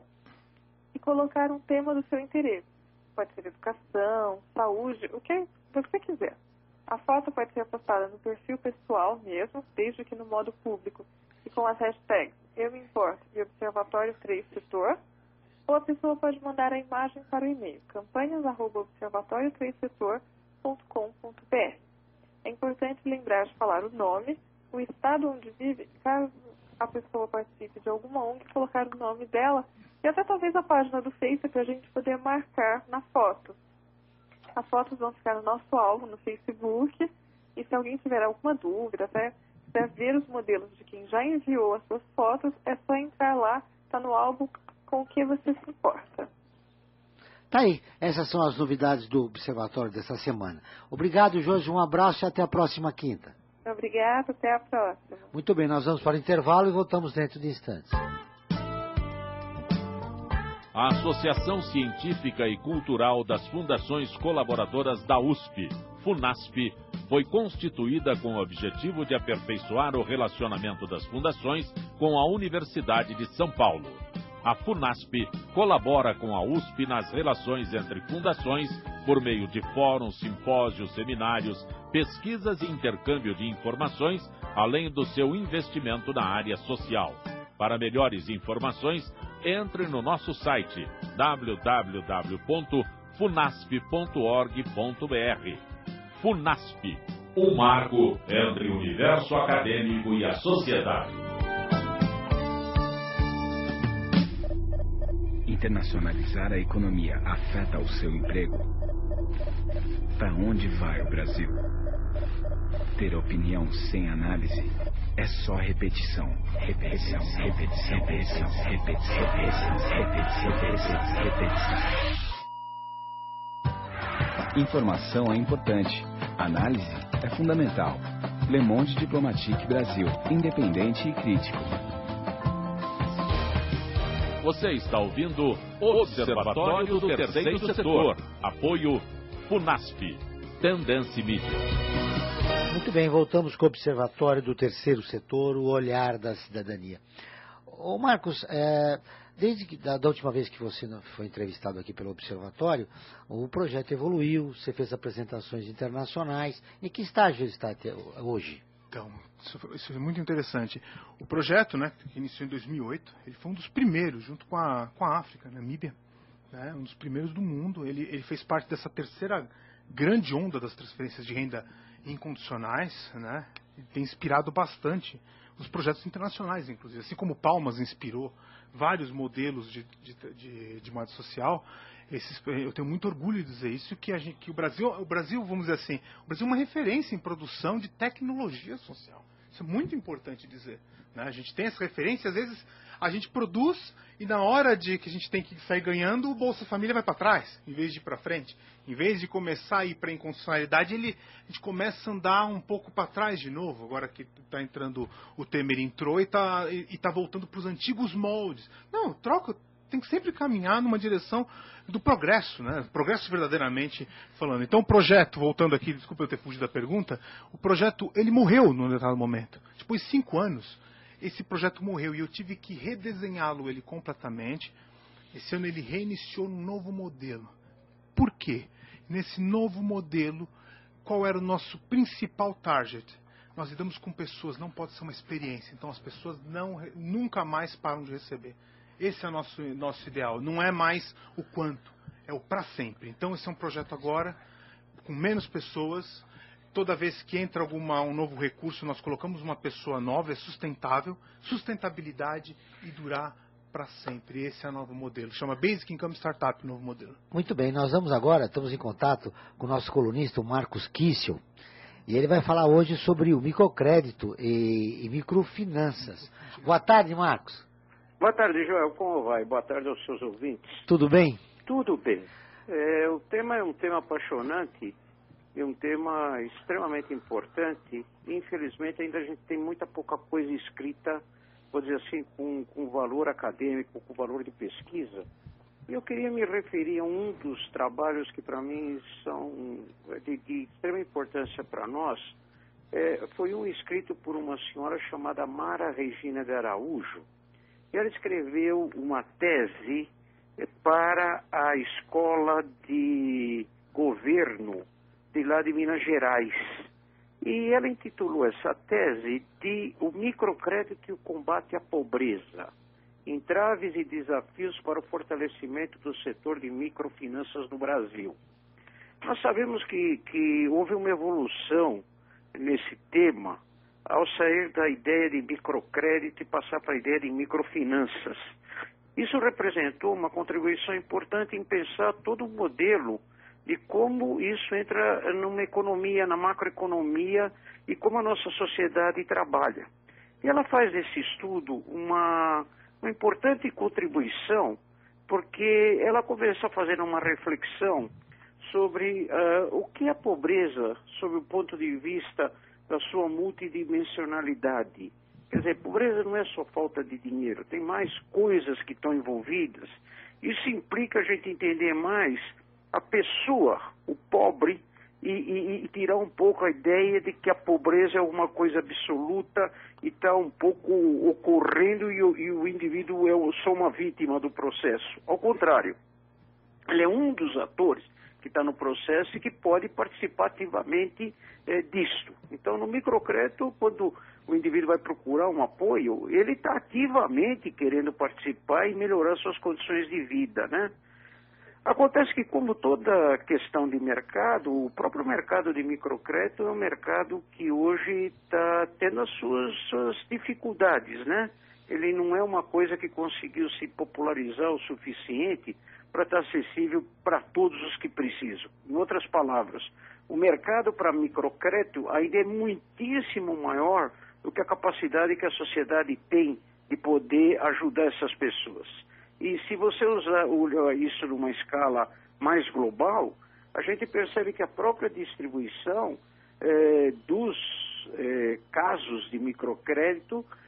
e colocar um tema do seu interesse. Pode ser educação, saúde, o que você quiser. A foto pode ser postada no perfil pessoal mesmo, desde que no modo público, e com as hashtags Eu Me Importo e Observatório três Setor, ou a pessoa pode mandar a imagem para o e-mail campanhas arroba observatório três setor ponto com ponto b r. É importante lembrar de falar o nome, o estado onde vive, caso a pessoa participe de alguma O N G, colocar o nome dela e até talvez a página do Face para a gente poder marcar na foto. As fotos vão ficar no nosso álbum no Facebook e se alguém tiver alguma dúvida, até quiser ver os modelos de quem já enviou as suas fotos, é só entrar lá, está no álbum com o que você se importa. Tá aí, essas são as novidades do Observatório dessa semana. Obrigado, Jorge, um abraço e até a próxima quinta. Obrigada, até a próxima. Muito bem, nós vamos para o intervalo e voltamos dentro de instantes. A Associação Científica e Cultural das Fundações Colaboradoras da U S P, FUNASP, foi constituída com o objetivo de aperfeiçoar o relacionamento das fundações com a Universidade de São Paulo. A FUNASP colabora com a U S P nas relações entre fundações por meio de fóruns, simpósios, seminários, pesquisas e intercâmbio de informações, além do seu investimento na área social. Para melhores informações, entre no nosso site w w w ponto funasp ponto org ponto b r. FUNASP, um marco entre o universo acadêmico e a sociedade. Internacionalizar a economia afeta o seu emprego? Para onde vai o Brasil? Ter opinião sem análise é só repetição, repetição, repetição, repetição, repetição, repetição, repetição, repetição. Informação é importante, análise é fundamental. Le Monde Diplomatique Brasil, independente e crítico. Você está ouvindo Observatório do Terceiro Setor. Apoio Funasp. Tendência Mídia. Muito bem, voltamos com o Observatório do Terceiro Setor, o olhar da cidadania. Ô Marcos, é, desde que, da, da última vez que você foi entrevistado aqui pelo Observatório, o projeto evoluiu, você fez apresentações internacionais. Em que estágio ele está até hoje? Então, isso, foi, isso é muito interessante. O projeto, né, que iniciou em dois mil e oito, ele foi um dos primeiros, junto com a, com a África, Namíbia, né, um dos primeiros do mundo. Ele, ele fez parte dessa terceira grande onda das transferências de renda incondicionais, né, e tem inspirado bastante os projetos internacionais, inclusive. Assim como Palmas inspirou vários modelos de, de, de, de moeda social, esses, eu tenho muito orgulho de dizer isso, que, a gente, que o, Brasil, o Brasil, vamos dizer assim, o Brasil é uma referência em produção de tecnologia social. Isso é muito importante dizer. Né? A gente tem essa referência, às vezes a gente produz e na hora de que a gente tem que sair ganhando, o Bolsa Família vai para trás, em vez de ir para frente. Em vez de começar a ir para a inconstitucionalidade, ele, a gente começa a andar um pouco para trás de novo. Agora que está entrando, o Temer entrou e está e, e tá voltando para os antigos moldes. Não, troca, tem que sempre caminhar numa direção do progresso, né? Progresso verdadeiramente falando. Então o projeto, voltando aqui, desculpa eu ter fugido da pergunta, o projeto, ele morreu num determinado momento. Depois de cinco anos, esse projeto morreu e eu tive que redesenhá-lo ele completamente. Esse ano ele reiniciou num novo modelo. Por quê? Nesse novo modelo, qual era o nosso principal target? Nós lidamos com pessoas, não pode ser uma experiência, então as pessoas não, nunca mais param de receber. Esse é o nosso, nosso ideal, não é mais o quanto, é o para sempre. Então esse é um projeto agora, com menos pessoas. Toda vez que entra alguma, um novo recurso, nós colocamos uma pessoa nova, é sustentável, sustentabilidade e durar para sempre. Esse é o novo modelo. Chama Basic Income Startup, o novo modelo. Muito bem, nós vamos agora, estamos em contato com o nosso colunista, o Marcos Kissel, e ele vai falar hoje sobre o microcrédito e, e microfinanças. Boa tarde, Marcos. Boa tarde, Joel. Como vai? Boa tarde aos seus ouvintes. Tudo bem? Tudo bem. É, o tema é um tema apaixonante e um tema extremamente importante. Infelizmente, ainda a gente tem muita pouca coisa escrita, vou dizer assim, com, com valor acadêmico, com valor de pesquisa. E eu queria me referir a um dos trabalhos que, para mim, são de, de extrema importância para nós. É, foi um escrito por uma senhora chamada Mara Regina de Araújo. E ela escreveu uma tese para a Escola de Governo de lá de Minas Gerais. E ela intitulou essa tese de O Microcrédito e o Combate à Pobreza, entraves e desafios para o fortalecimento do setor de microfinanças no Brasil. Nós sabemos que, que houve uma evolução nesse tema ao sair da ideia de microcrédito e passar para a ideia de microfinanças. Isso representou uma contribuição importante em pensar todo o modelo de como isso entra numa economia, na macroeconomia e como a nossa sociedade trabalha. E ela faz desse estudo uma, uma importante contribuição, porque ela começa a fazer uma reflexão sobre uh, o que é a pobreza, sob o ponto de vista da sua multidimensionalidade. Quer dizer, pobreza não é só falta de dinheiro, tem mais coisas que estão envolvidas. Isso implica a gente entender mais a pessoa, o pobre, e, e, e tirar um pouco a ideia de que a pobreza é uma coisa absoluta e está um pouco ocorrendo e o, e o indivíduo é só uma vítima do processo. Ao contrário, ele é um dos atores que está no processo e que pode participar ativamente é, disso. Então, no microcrédito, quando o indivíduo vai procurar um apoio, ele está ativamente querendo participar e melhorar suas condições de vida, né? Acontece que, como toda questão de mercado, o próprio mercado de microcrédito é um mercado que hoje está tendo as suas, suas dificuldades, né? Ele não é uma coisa que conseguiu se popularizar o suficiente para estar acessível para todos os que precisam. Em outras palavras, o mercado para microcrédito ainda é muitíssimo maior do que a capacidade que a sociedade tem de poder ajudar essas pessoas. E se você usar isso numa escala mais global, a gente percebe que a própria distribuição eh, dos eh, casos de microcrédito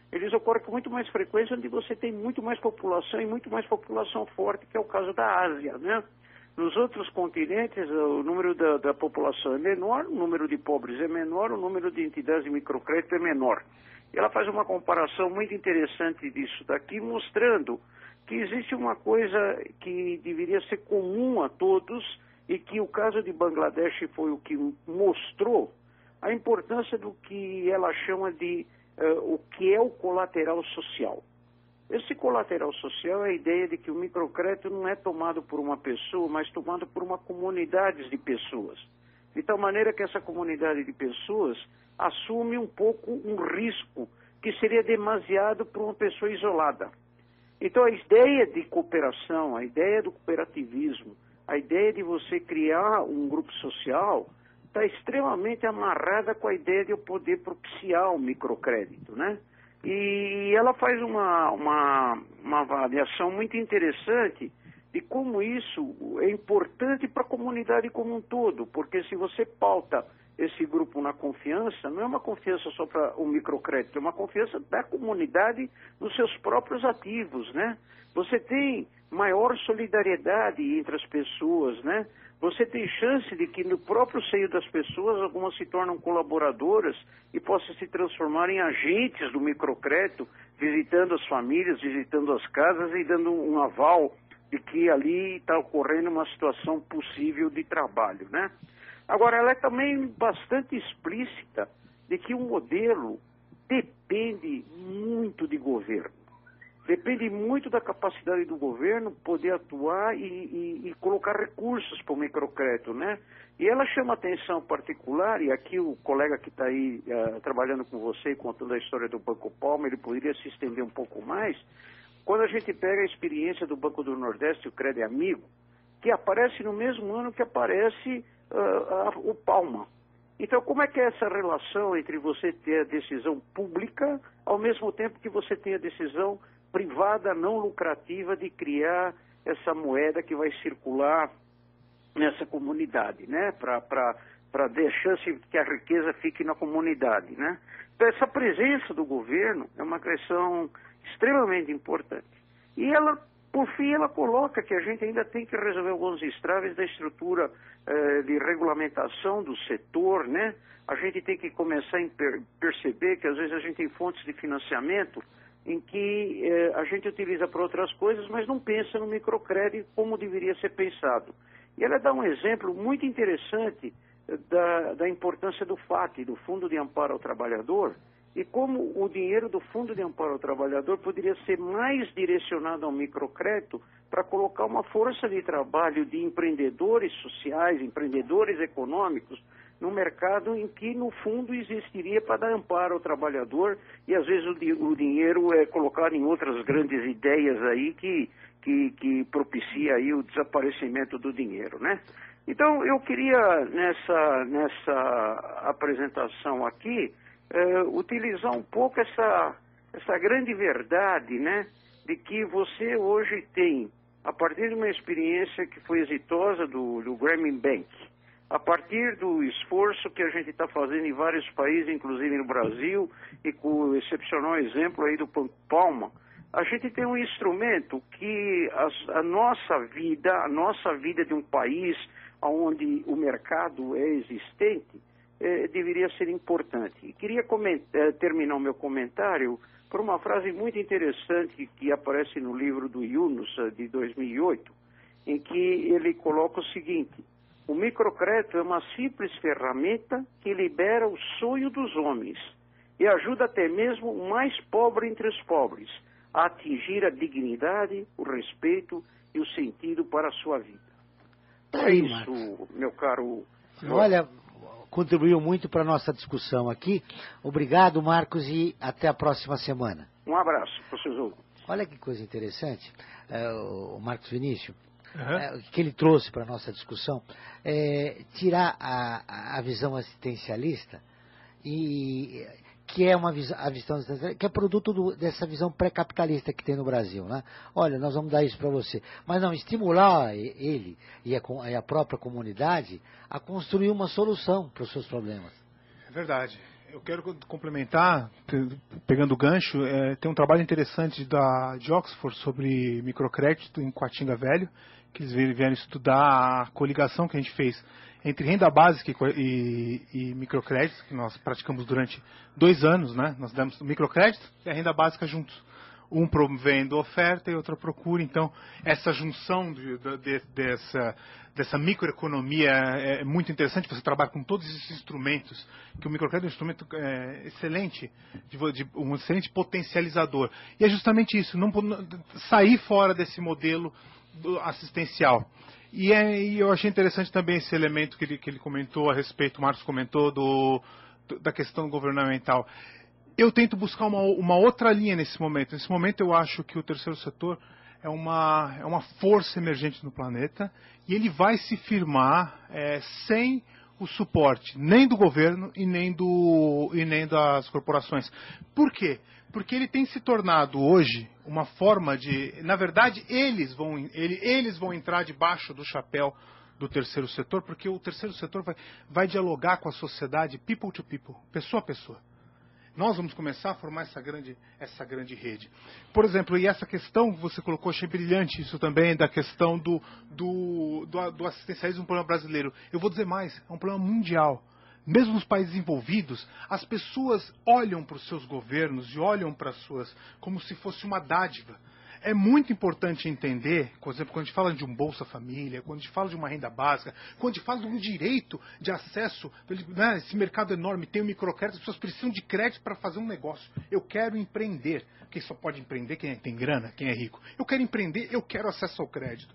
eles ocorrem com muito mais frequência onde você tem muito mais população e muito mais população forte, que é o caso da Ásia, né? Nos outros continentes, o número da, da população é menor, o número de pobres é menor, o número de entidades de microcrédito é menor. E ela faz uma comparação muito interessante disso daqui, mostrando que existe uma coisa que deveria ser comum a todos e que o caso de Bangladesh foi o que mostrou a importância do que ela chama de uh, o que é o colateral social. Esse colateral social é a ideia de que o microcrédito não é tomado por uma pessoa, mas tomado por uma comunidade de pessoas. De tal maneira que essa comunidade de pessoas assume um pouco um risco que seria demasiado para uma pessoa isolada. Então a ideia de cooperação, a ideia do cooperativismo, a ideia de você criar um grupo social está extremamente amarrada com a ideia de eu poder propiciar o microcrédito, né? E ela faz uma, uma, uma avaliação muito interessante de como isso é importante para a comunidade como um todo, porque se você pauta esse grupo na confiança, não é uma confiança só para o microcrédito, é uma confiança da comunidade nos seus próprios ativos, né? Você tem maior solidariedade entre as pessoas, né? Você tem chance de que no próprio seio das pessoas algumas se tornam colaboradoras e possam se transformar em agentes do microcrédito, visitando as famílias, visitando as casas e dando um aval de que ali está ocorrendo uma situação possível de trabalho, né? Agora, ela é também bastante explícita de que o modelo depende muito de governo. Depende muito da capacidade do governo poder atuar e, e, e colocar recursos para o microcrédito, né? E ela chama atenção particular, e aqui o colega que está aí uh, trabalhando com você, contando a história do Banco Palma, ele poderia se estender um pouco mais. Quando a gente pega a experiência do Banco do Nordeste, o Crédito Amigo, que aparece no mesmo ano que aparece uh, uh, o Palma. Então, como é que é essa relação entre você ter a decisão pública, ao mesmo tempo que você tem a decisão privada, não lucrativa, de criar essa moeda que vai circular nessa comunidade, né? Para deixar que a riqueza fique na comunidade, né? Então, essa presença do governo é uma questão extremamente importante. E ela, por fim, ela coloca que a gente ainda tem que resolver alguns entraves da estrutura eh, de regulamentação do setor, né? A gente tem que começar a per perceber que às vezes a gente tem fontes de financiamento em que eh, a gente utiliza para outras coisas, mas não pensa no microcrédito como deveria ser pensado. E ela dá um exemplo muito interessante da, da importância do F A T, do Fundo de Amparo ao Trabalhador, e como o dinheiro do Fundo de Amparo ao Trabalhador poderia ser mais direcionado ao microcrédito para colocar uma força de trabalho de empreendedores sociais, empreendedores econômicos, no mercado em que, no fundo, existiria para dar amparo ao trabalhador e, às vezes, o, di o dinheiro é colocado em outras grandes ideias aí que, que, que propicia aí o desaparecimento do dinheiro, né? Então, eu queria, nessa, nessa apresentação aqui, eh, utilizar um pouco essa, essa grande verdade, né, de que você hoje tem, a partir de uma experiência que foi exitosa do, do Grameen Bank, a partir do esforço que a gente está fazendo em vários países, inclusive no Brasil, e com o excepcional exemplo aí do Banco Palma, a gente tem um instrumento que a, a nossa vida, a nossa vida de um país onde o mercado é existente, eh, deveria ser importante. E queria eh, terminar o meu comentário por uma frase muito interessante que aparece no livro do Yunus, de dois mil e oito, em que ele coloca o seguinte: o microcrédito é uma simples ferramenta que libera o sonho dos homens e ajuda até mesmo o mais pobre entre os pobres a atingir a dignidade, o respeito e o sentido para a sua vida. É Sim, isso, Marcos. meu caro. Olha, contribuiu muito para a nossa discussão aqui. Obrigado, Marcos, e até a próxima semana. Um abraço para os seus ouvintes. Olha que coisa interessante, é, o Marcos Vinícius. Uhum. É, que ele trouxe para a nossa discussão, é, tirar a, a visão assistencialista, e, que é uma visão, a visão que é produto do, dessa visão pré-capitalista que tem no Brasil, né? Olha, nós vamos dar isso para você, mas não, estimular ele e a, e a própria comunidade a construir uma solução para os seus problemas. É verdade. Eu quero complementar, pegando o gancho, é, tem um trabalho interessante da, de Oxford sobre microcrédito em Coatinga Velho, que eles vieram estudar a coligação que a gente fez entre renda básica e, e, e microcrédito, que nós praticamos durante dois anos, né? Nós demos microcrédito e a renda básica juntos. Um promovendo oferta e outra procura. Então, essa junção de, de, dessa, dessa microeconomia é muito interessante. Você trabalha com todos esses instrumentos, que o microcrédito é um instrumento é, excelente, de, de, um excelente potencializador. E é justamente isso, não, sair fora desse modelo assistencial. E, é, e eu achei interessante também esse elemento que ele, que ele comentou a respeito, o Marcos comentou, do, do, da questão governamental. Eu tento buscar uma, uma outra linha nesse momento. Nesse momento eu acho que o terceiro setor é uma, é uma força emergente no planeta e ele vai se firmar é, sem o suporte nem do governo e nem, do, e nem das corporações. Por quê? Porque ele tem se tornado hoje uma forma de... Na verdade, eles vão, ele, eles vão entrar debaixo do chapéu do terceiro setor, porque o terceiro setor vai, vai dialogar com a sociedade people to people, pessoa a pessoa. Nós vamos começar a formar essa grande, essa grande rede. Por exemplo, e essa questão que você colocou, achei brilhante isso também, da questão do, do, do, do assistencialismo, um problema brasileiro. Eu vou dizer mais, é um problema mundial. Mesmo nos países envolvidos, as pessoas olham para os seus governos e olham para as suas como se fosse uma dádiva. É muito importante entender, por exemplo, quando a gente fala de um Bolsa Família, quando a gente fala de uma renda básica, quando a gente fala de um direito de acesso, né, esse mercado enorme, tem o microcrédito, as pessoas precisam de crédito para fazer um negócio. Eu quero empreender. Quem só pode empreender? Quem tem grana, quem é rico. Eu quero empreender, eu quero acesso ao crédito.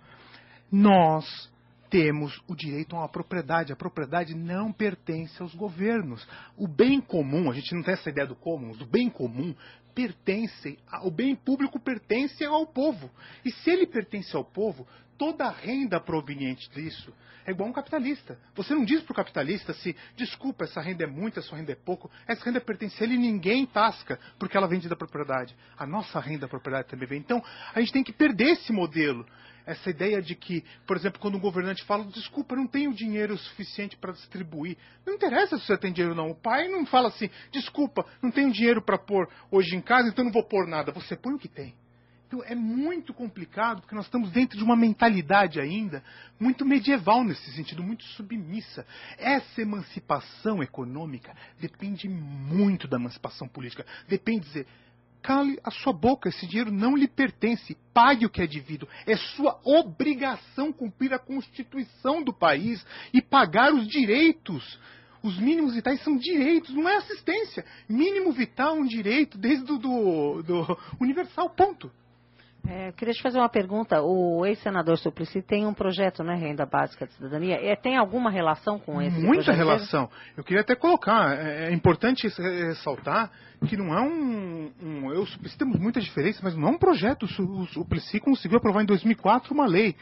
Nós temos o direito a uma propriedade. A propriedade não pertence aos governos. O bem comum, a gente não tem essa ideia do commons, o bem comum pertence, o bem público pertence ao povo. E se ele pertence ao povo, toda a renda proveniente disso é igual a um capitalista. Você não diz para o capitalista se, desculpa, essa renda é muita, essa renda é pouco, essa renda pertence a ele e ninguém tasca, porque ela vem da propriedade. A nossa renda da propriedade também vem. Então, a gente tem que perder esse modelo. Essa ideia de que, por exemplo, quando um governante fala, desculpa, não tenho dinheiro suficiente para distribuir. Não interessa se você tem dinheiro ou não. O pai não fala assim, desculpa, não tenho dinheiro para pôr hoje em casa, então não vou pôr nada. Você põe o que tem. Então é muito complicado, porque nós estamos dentro de uma mentalidade ainda muito medieval nesse sentido, muito submissa. Essa emancipação econômica depende muito da emancipação política. Depende de dizer, cale a sua boca, esse dinheiro não lhe pertence, pague o que é devido. É sua obrigação cumprir a Constituição do país e pagar os direitos. Os mínimos vitais são direitos, não é assistência. Mínimo vital é um direito desde o do, do universal, ponto. É, queria te fazer uma pergunta. O ex-senador Suplicy tem um projeto, né, Renda Básica de Cidadania. É, tem alguma relação com esse Muita projeto? relação. Eu queria até colocar, é, é importante ressaltar que não é um... um eu, Suplicy temos muita diferença, mas não é um projeto. O Suplicy conseguiu aprovar em dois mil e quatro uma lei.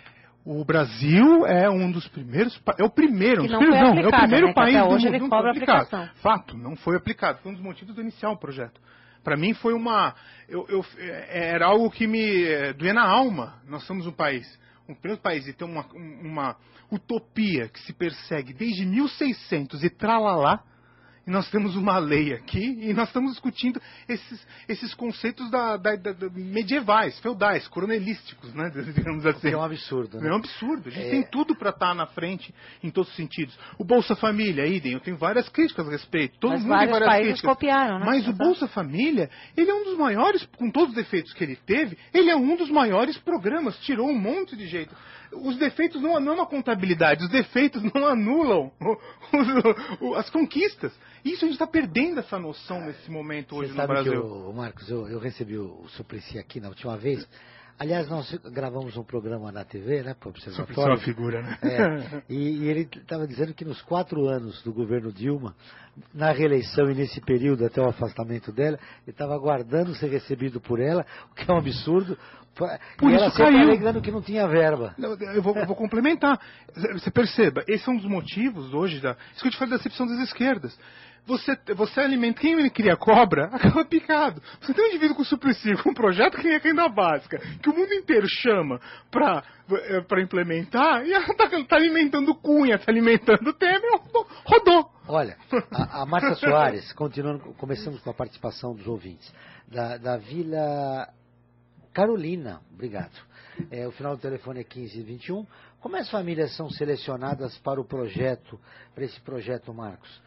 O Brasil é um dos primeiros... É o primeiro, que não, não, não é o primeiro né, país até do hoje mundo ele não cobra foi aplicado. aplicação. Fato, não foi aplicado. Foi um dos motivos de iniciar o projeto. Para mim foi uma... Eu, eu, era algo que me é, doía na alma. Nós somos um país, um primeiro país, e tem uma, uma utopia que se persegue desde mil e seiscentos e tralalá, e nós temos uma lei aqui, e nós estamos discutindo esses, esses conceitos da, da, da, da medievais, feudais, coronelísticos, né, digamos assim. É um absurdo, né? É um absurdo. A gente é... tem tudo para estar na frente em todos os sentidos. O Bolsa Família, idem, eu tenho várias críticas a respeito. Todo Mas mundo tem várias países críticas. copiaram, né? Mas o Bolsa Família, ele é um dos maiores, com todos os defeitos que ele teve, ele é um dos maiores programas, tirou um monte de jeito. Os defeitos não anulam a contabilidade, os defeitos não anulam o, o, as conquistas. Isso a gente está perdendo essa noção nesse momento hoje Você no Brasil. Sabe que, o, Marcos, eu, eu recebi o Suplicy aqui na última vez. Aliás, nós gravamos um programa na T V, né, para o Observatório. Suplicy é uma figura, né? É, e, e ele estava dizendo que nos quatro anos do governo Dilma, na reeleição e nesse período até o afastamento dela, ele estava aguardando ser recebido por ela, o que é um absurdo. Por e isso ela sempre caiu. alegando que não tinha verba. Eu vou, eu vou complementar. Você perceba, esses são os motivos hoje da... Isso que eu te falei da decepção das esquerdas. Você, você alimenta... Quem cria cobra, acaba picado. Você tem um indivíduo com Suplicy, com um projeto que é renda básica, que o mundo inteiro chama para para implementar, e ela está tá alimentando Cunha, está alimentando Temer, rodou. rodou. Olha, a, a Márcia Soares, continuando, começamos com a participação dos ouvintes, da, da Vila Carolina, obrigado. É, o final do telefone é quinze vinte e um. Como as famílias são selecionadas para o projeto, para esse projeto, Marcos?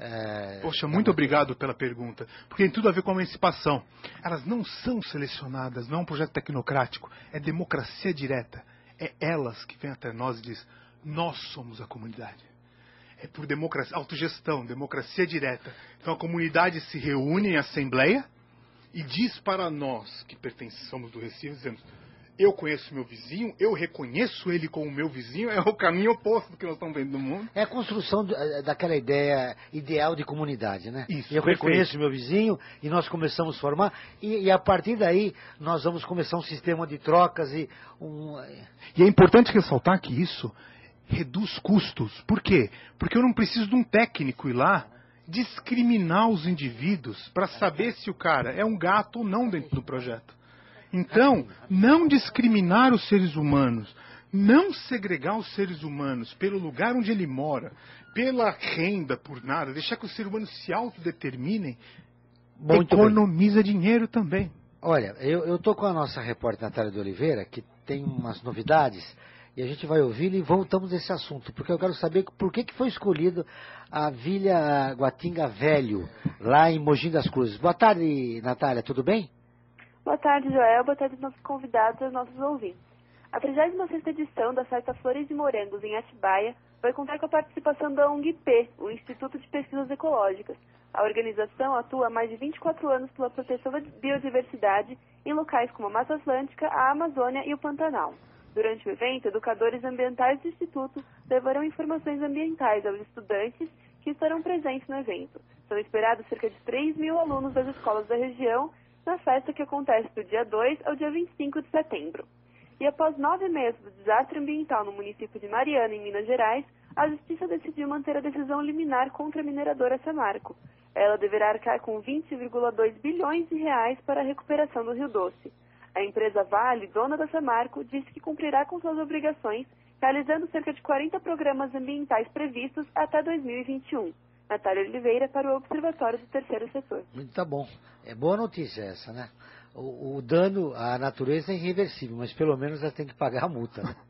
É, Poxa, muito obrigado pela pergunta, porque tem tudo a ver com a emancipação. Elas não são selecionadas, não é um projeto tecnocrático, é democracia direta. É elas que vêm até nós e dizem, nós somos a comunidade. É por democracia, autogestão, democracia direta. Então a comunidade se reúne em assembleia e diz para nós que pertencemos do Recife, dizendo, eu conheço meu vizinho, eu reconheço ele como meu vizinho, é o caminho oposto do que nós estamos vendo no mundo. É a construção daquela ideia ideal de comunidade, né? Isso, eu perfeito. reconheço meu vizinho e nós começamos a formar, e, e a partir daí nós vamos começar um sistema de trocas e um... E é importante ressaltar que isso reduz custos. Por quê? Porque eu não preciso de um técnico ir lá discriminar os indivíduos para saber se o cara é um gato ou não dentro do projeto. Então, não discriminar os seres humanos, não segregar os seres humanos pelo lugar onde ele mora, pela renda, por nada, deixar que os seres humanos se autodeterminem, Muito economiza bem. dinheiro também. Olha, eu estou com a nossa repórter Natália de Oliveira, que tem umas novidades, e a gente vai ouvir e voltamos a esse assunto, porque eu quero saber por que, que foi escolhido a Vila Guatinga Velho, lá em Mogi das Cruzes. Boa tarde, Natália, tudo bem? Boa tarde, Joel. Boa tarde aos nossos convidados e aos nossos ouvintes. A trigésima sexta edição da Festa Flores e Morangos em Atibaia vai contar com a participação da O N G P, o Instituto de Pesquisas Ecológicas. A organização atua há mais de vinte e quatro anos pela proteção da biodiversidade em locais como a Mata Atlântica, a Amazônia e o Pantanal. Durante o evento, educadores ambientais do Instituto levarão informações ambientais aos estudantes que estarão presentes no evento. São esperados cerca de três mil alunos das escolas da região na festa que acontece do dia dois ao dia vinte e cinco de setembro. E após nove meses do desastre ambiental no município de Mariana, em Minas Gerais, a Justiça decidiu manter a decisão liminar contra a mineradora Samarco. Ela deverá arcar com vinte vírgula dois bilhões de reais para a recuperação do Rio Doce. A empresa Vale, dona da Samarco, disse que cumprirá com suas obrigações, realizando cerca de quarenta programas ambientais previstos até dois mil e vinte e um. Natália Oliveira para o Observatório do Terceiro Setor. Muito tá bom. É boa notícia essa, né? O, o dano à natureza é irreversível, mas pelo menos ela tem que pagar a multa, né?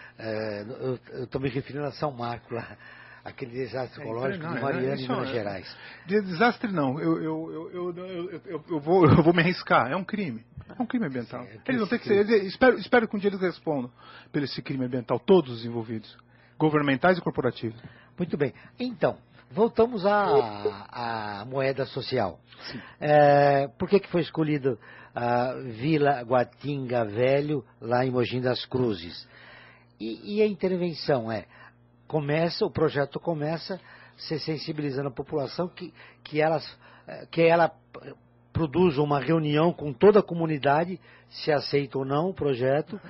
É, eu estou me referindo a São Marco, lá, aquele desastre ecológico é, não, de Mariana e Minas é, Gerais. De desastre não, eu, eu, eu, eu, eu, eu, eu, vou, eu vou me arriscar, é um crime. É um crime ambiental. Sim, é eles vão ter que ser, espero, espero que um dia eles respondam pelo esse crime ambiental, todos os envolvidos, governamentais e corporativos. Muito bem. Então, voltamos à, à moeda social. É, por que, que foi escolhido a Vila Guatinga Velho, lá em Mogi das Cruzes? E, e a intervenção é, começa, o projeto começa se sensibilizando a população que, que, elas, que ela produza uma reunião com toda a comunidade, se aceita ou não o projeto,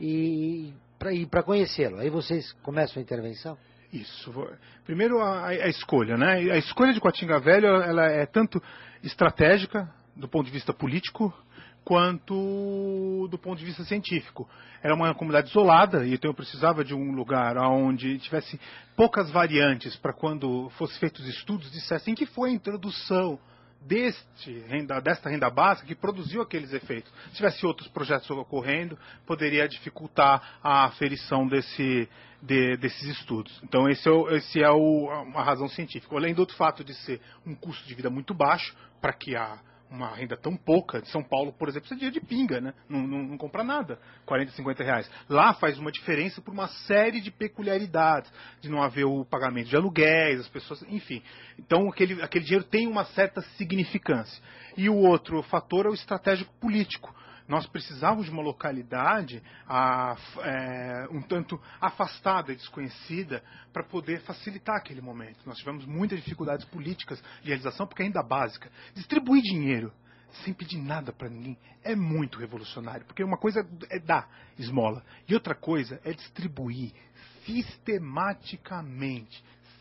e para conhecê-lo. Aí vocês começam a intervenção? Isso. Primeiro a, a escolha, né? A escolha de Guatinga Velho, ela é tanto estratégica do ponto de vista político quanto do ponto de vista científico. Era uma comunidade isolada e então eu precisava de um lugar onde tivesse poucas variantes para quando fossem feitos estudos dissessem que foi a introdução deste renda, desta renda básica que produziu aqueles efeitos. Se tivesse outros projetos ocorrendo, poderia dificultar a aferição desse, de, desses estudos. Então, esse é, o, esse é o, a razão científica. Além do outro fato de ser um custo de vida muito baixo, para que a uma renda tão pouca, de São Paulo, por exemplo, você é dinheiro de pinga, né? Não, não, não compra nada, quarenta, cinquenta reais. Lá faz uma diferença por uma série de peculiaridades, de não haver o pagamento de aluguéis, as pessoas, enfim. Então aquele, aquele dinheiro tem uma certa significância. E o outro fator é o estratégico político. Nós precisávamos de uma localidade a, é, um tanto afastada e desconhecida para poder facilitar aquele momento. Nós tivemos muitas dificuldades políticas de realização, porque ainda básica. Distribuir dinheiro sem pedir nada para ninguém é muito revolucionário, porque uma coisa é dar esmola e outra coisa é distribuir sistematicamente,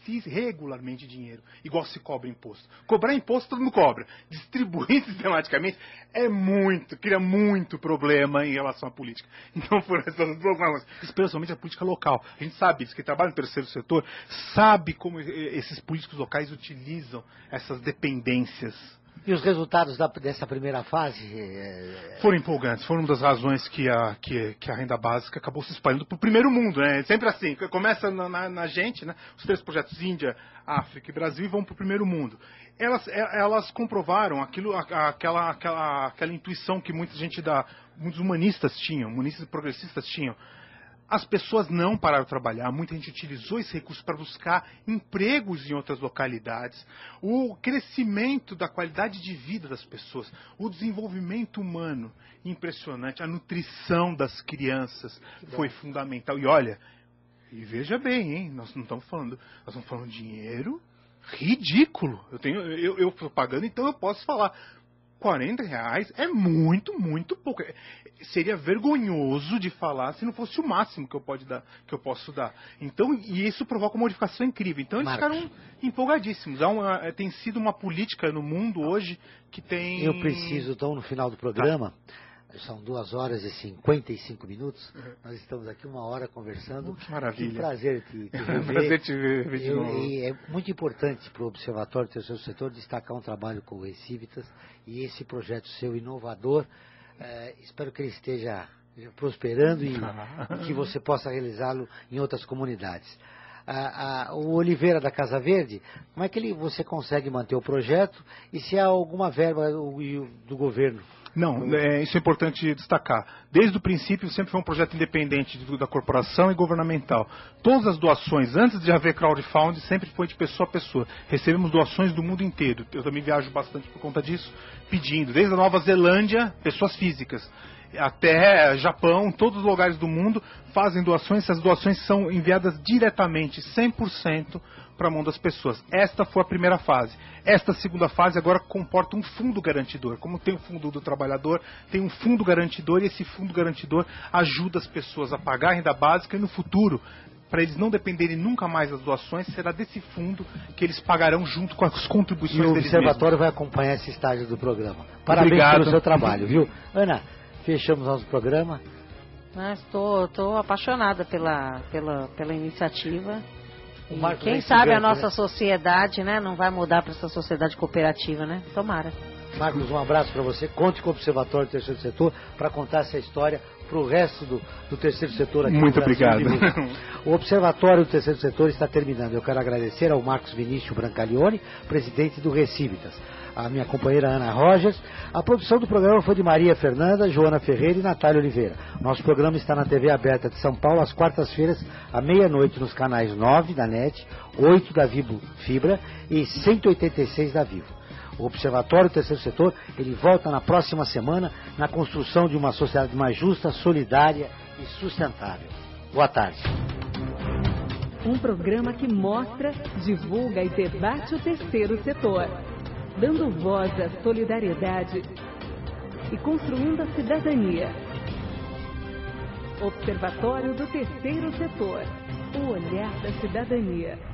regularmente dinheiro, igual se cobra imposto. Cobrar imposto todo mundo cobra. Distribuir sistematicamente é muito, cria muito problema em relação à política. Então, por essas duas razões, especialmente a política local. A gente sabe disso, que trabalha no terceiro setor, sabe como esses políticos locais utilizam essas dependências. E os resultados da, dessa primeira fase? É... Foram empolgantes. Foram uma das razões que a, que, que a renda básica acabou se espalhando para o primeiro mundo. Né? Sempre assim, começa na, na, na gente, né? Os três projetos Índia, África e Brasil, e vão para o primeiro mundo. Elas, elas comprovaram aquilo, aquela, aquela, aquela intuição que muita gente da, muitos humanistas tinham, humanistas e progressistas tinham. As pessoas não pararam de trabalhar, muita gente utilizou esse recurso para buscar empregos em outras localidades. O crescimento da qualidade de vida das pessoas, o desenvolvimento humano impressionante, a nutrição das crianças foi fundamental. E olha, e veja bem, hein, nós não estamos falando, nós estamos falando de dinheiro ridículo. Eu tenho, eu, eu estou pagando, então eu posso falar. quarenta reais é muito, muito pouco. Seria vergonhoso de falar se não fosse o máximo que eu, pode dar, que eu posso dar. Então, e isso provoca uma modificação incrível. Então eles Marcos. ficaram empolgadíssimos. Há uma, tem sido uma política no mundo hoje que tem... Eu preciso, então, no final do programa, tá. São duas horas e cinquenta e cinco minutos, uhum. Nós estamos aqui uma hora conversando. Oh, que maravilha. Que prazer te, te rever. Prazer te ver, ver de Eu, novo. E é muito importante para o Observatório do Terceiro Setor destacar um trabalho com o Recivitas e esse projeto seu inovador. É, espero que ele esteja prosperando e, e que você possa realizá-lo em outras comunidades. A, a, o Oliveira da Casa Verde, como é que ele, você consegue manter o projeto e se há alguma verba do, do governo? Não, é, isso é importante destacar. Desde o princípio sempre foi um projeto independente da corporação e governamental. Todas as doações, antes de haver crowdfunding, sempre foi de pessoa a pessoa. Recebemos doações do mundo inteiro. Eu também viajo bastante por conta disso, pedindo. Desde a Nova Zelândia, pessoas físicas, até Japão, todos os lugares do mundo fazem doações. Essas doações são enviadas diretamente, cem por cento, para a mão das pessoas. Esta foi a primeira fase. Esta segunda fase agora comporta um fundo garantidor. Como tem o fundo do trabalhador, tem um fundo garantidor e esse fundo garantidor ajuda as pessoas a pagar a renda básica e no futuro, para eles não dependerem nunca mais das doações, será desse fundo que eles pagarão junto com as contribuições deles mesmos. E o Observatório vai acompanhar esse estágio do programa. Parabéns Obrigado. Pelo seu trabalho, viu? Ana, fechamos nosso programa. Estou apaixonada pela, pela, pela iniciativa. E quem Marcos sabe a Gigante, nossa né? sociedade, né, não vai mudar para essa sociedade cooperativa, né? Tomara. Marcos, um abraço para você. Conte com o Observatório do Terceiro Setor para contar essa história para o resto do, do Terceiro Setor aqui Muito no Brasil. obrigado. O Observatório do Terceiro Setor está terminando. Eu quero agradecer ao Marcos Vinícius Brancalione, presidente do Recivitas, a minha companheira Ana Rogers. A produção do programa foi de Maria Fernanda, Joana Ferreira e Natália Oliveira. Nosso programa está na T V aberta de São Paulo às quartas-feiras, à meia-noite, nos canais nove da N E T, oito da Vivo Fibra e cento e oitenta e seis da Vivo. O Observatório do Terceiro Setor, ele volta na próxima semana na construção de uma sociedade mais justa, solidária e sustentável. Boa tarde. Um programa que mostra, divulga e debate o terceiro setor, dando voz à solidariedade e construindo a cidadania. Observatório do Terceiro Setor, o olhar da cidadania.